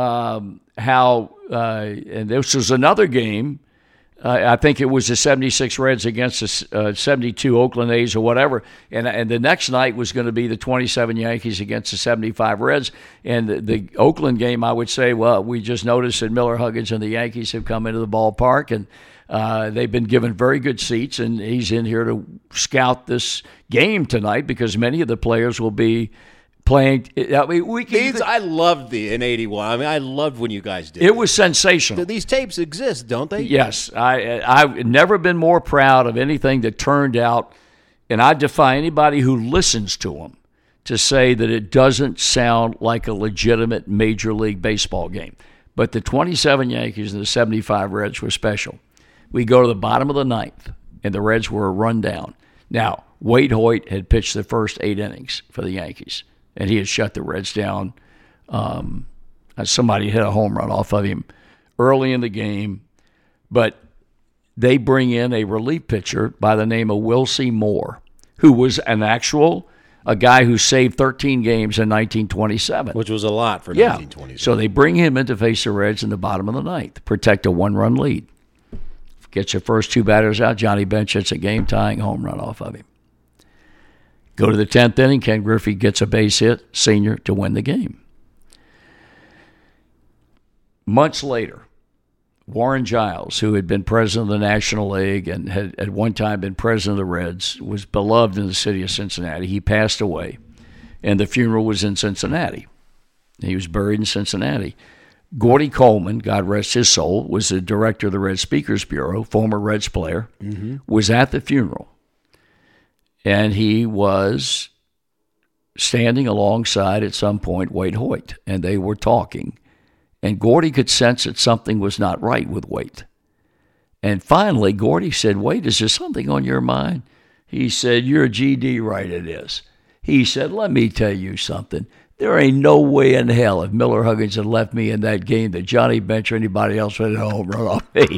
how, and this was another game, I think it was the 76 Reds against the 72 Oakland A's or whatever. And the next night was going to be the 27 Yankees against the 75 Reds. And the Oakland game, I would say, well, we just noticed that Miller Huggins and the Yankees have come into the ballpark, and they've been given very good seats. And he's in here to scout this game tonight because many of the players will be playing. I mean, I loved in 81. I mean, I loved when you guys did it. It was sensational. These tapes exist, don't they? Yes. I've never been more proud of anything that turned out, and I defy anybody who listens to them to say that it doesn't sound like a legitimate Major League Baseball game. But the 27 Yankees and the 75 Reds were special We go to the bottom of the ninth, and the Reds were a run down. Now, Wade Hoyt had pitched the first 8 innings for the Yankees, and he had shut the Reds down. Somebody hit a home run off of him early in the game, but they bring in a relief pitcher by the name of Wilcie Moore, who was a guy who saved 13 games in 1927. Which was a lot for 1927. So they bring him in to face the Reds in the bottom of the ninth, protect a 1-run lead. Get your first 2 batters out, Johnny Bench hits a game-tying home run off of him. Go to the 10th inning, Ken Griffey gets a base hit, senior, to win the game. Months later, Warren Giles, who had been president of the National League and had at one time been president of the Reds, was beloved in the city of Cincinnati. He passed away, and the funeral was in Cincinnati. He was buried in Cincinnati. Gordy Coleman, God rest his soul, was the director of the Reds Speakers Bureau, former Reds player, was at the funeral. And he was standing alongside, at some point, Wade Hoyt, and they were talking. And Gordy could sense that something was not right with Wade. And finally, Gordy said, Wade, is there something on your mind? He said, you're a GD, right, it is. He said, let me tell you something. There ain't no way in hell if Miller Huggins had left me in that game that Johnny Bench or anybody else would have home run off me.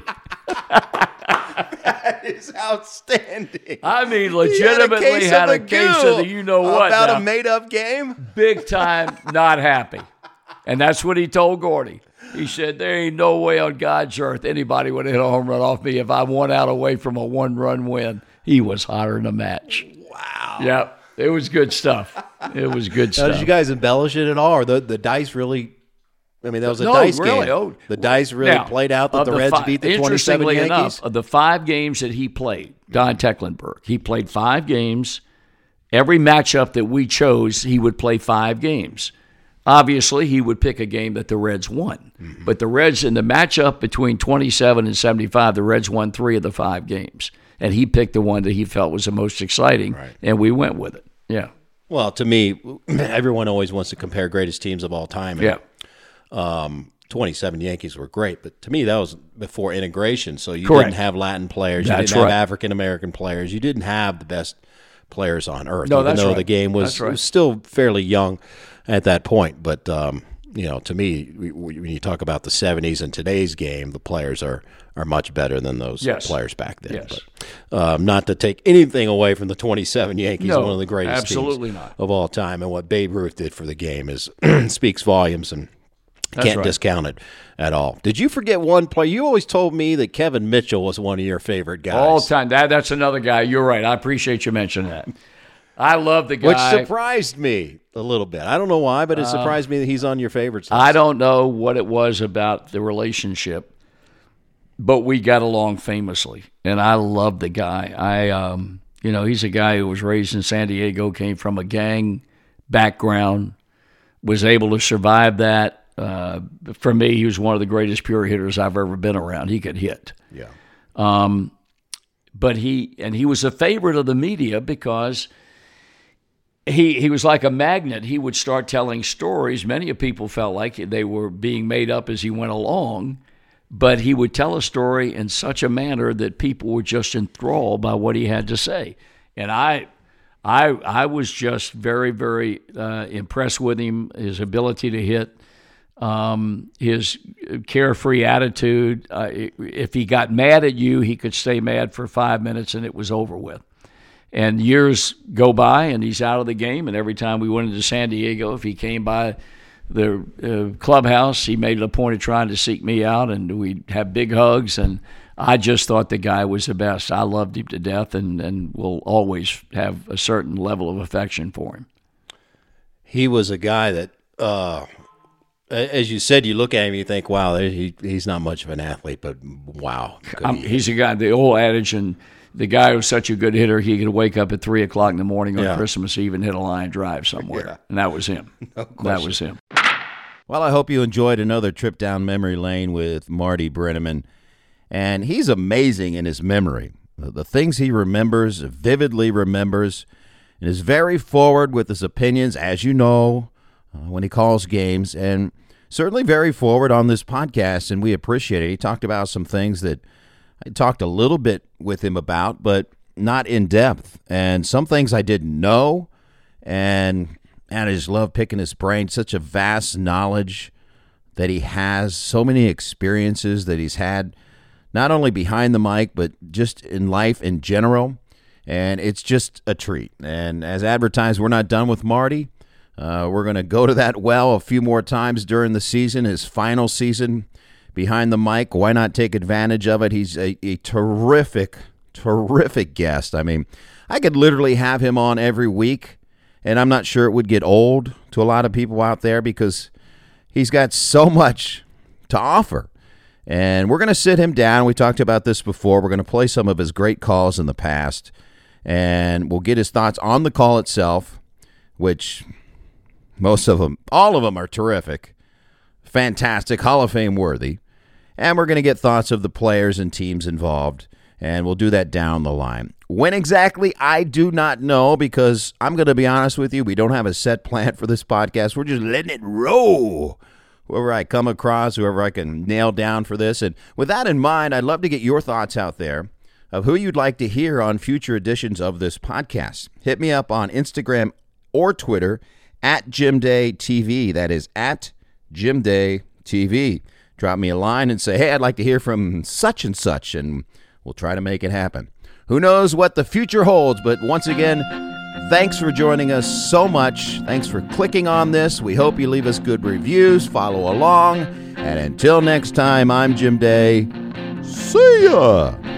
That is outstanding. I mean, legitimately had a case of the you-know-what about now. A made-up game? Big time, not happy. And that's what he told Gordy. He said, there ain't no way on God's earth anybody would have hit a home run off me if I won out away from a 1-run win. He was hotter than a match. Wow. Yep. It was good stuff. It was good Now, stuff. did you guys embellish it at all? Or the dice really... I mean, that was a dice game. Oh. The dice really played out that the Reds beat the 27 Yankees? Enough, of the 5 games that he played, Don Tecklenburg, he played 5 games. Every matchup that we chose, he would play 5 games. Obviously, he would pick a game that the Reds won. Mm-hmm. But the Reds, in the matchup between 27 and 75, the Reds won 3 of the 5 games. And he picked the one that he felt was the most exciting, and we went with it. Yeah. Well, to me, everyone always wants to compare greatest teams of all time. And, 27 Yankees were great, but to me that was before integration. So you didn't have Latin players, you didn't have African American players, you didn't have the best players on earth. No, even though the game was still fairly young at that point. But to me, when you talk about the 70s and today's game, the players are much better than those players back then. Yes. But not to take anything away from the 27 Yankees, one of the greatest absolutely teams not. of all time, and what Babe Ruth did for the game is speaks volumes, and can't discount it at all. Did you forget one player? You always told me that Kevin Mitchell was one of your favorite guys. All time. That's another guy. You're right. I appreciate you mentioning that. I love the guy. Which surprised me a little bit. I don't know why, but it surprised me that he's on your favorites list. I don't know what it was about the relationship, but we got along famously, and I love the guy. He's a guy who was raised in San Diego, came from a gang background, was able to survive that. For me, he was one of the greatest pure hitters I've ever been around. He could hit. Yeah. But he was a favorite of the media because he was like a magnet. He would start telling stories. Many of people felt like they were being made up as he went along, but he would tell a story in such a manner that people were just enthralled by what he had to say. And I was just very, very impressed with him, his ability to hit. His carefree attitude. If he got mad at you, he could stay mad for 5 minutes and it was over with. And years go by and he's out of the game. And every time we went into San Diego, if he came by the clubhouse, he made it a point of trying to seek me out, and we'd have big hugs. And I just thought the guy was the best. I loved him to death, and will always have a certain level of affection for him. He was a guy that, as you said, you look at him and you think, wow, he's not much of an athlete, but wow. He's a guy, the old adage, and the guy who was such a good hitter, he could wake up at 3 o'clock in the morning on Christmas Eve and hit a line drive somewhere. Yeah. And that was him. That was him. Well, I hope you enjoyed another trip down memory lane with Marty Brennaman. And he's amazing in his memory. The things he remembers, vividly remembers, and is very forward with his opinions, as you know, when he calls games, and certainly very forward on this podcast, and we appreciate it. He talked about some things that I talked a little bit with him about, but not in depth. And some things I didn't know, and I just love picking his brain. Such a vast knowledge that he has, so many experiences that he's had, not only behind the mic, but just in life in general. And it's just a treat. And as advertised, we're not done with Marty. We're going to go to that well a few more times during the season, his final season behind the mic. Why not take advantage of it? He's a terrific guest. I mean, I could literally have him on every week, and I'm not sure it would get old to a lot of people out there because he's got so much to offer. And we're going to sit him down. We talked about this before. We're going to play some of his great calls in the past, and we'll get his thoughts on the call itself, which most of them, all of them are terrific, fantastic, Hall of Fame worthy. And we're going to get thoughts of the players and teams involved, and we'll do that down the line. When exactly, I do not know, because I'm going to be honest with you, we don't have a set plan for this podcast. We're just letting it roll. Whoever I come across, whoever I can nail down for this. And with that in mind, I'd love to get your thoughts out there of who you'd like to hear on future editions of this podcast. Hit me up on Instagram or Twitter at JimDayTV. That is at JimDayTV. Drop me a line and say, hey, I'd like to hear from such and such, and we'll try to make it happen. Who knows what the future holds, but once again, thanks for joining us so much. Thanks for clicking on this. We hope you leave us good reviews, follow along, and until next time, I'm Jim Day. See ya!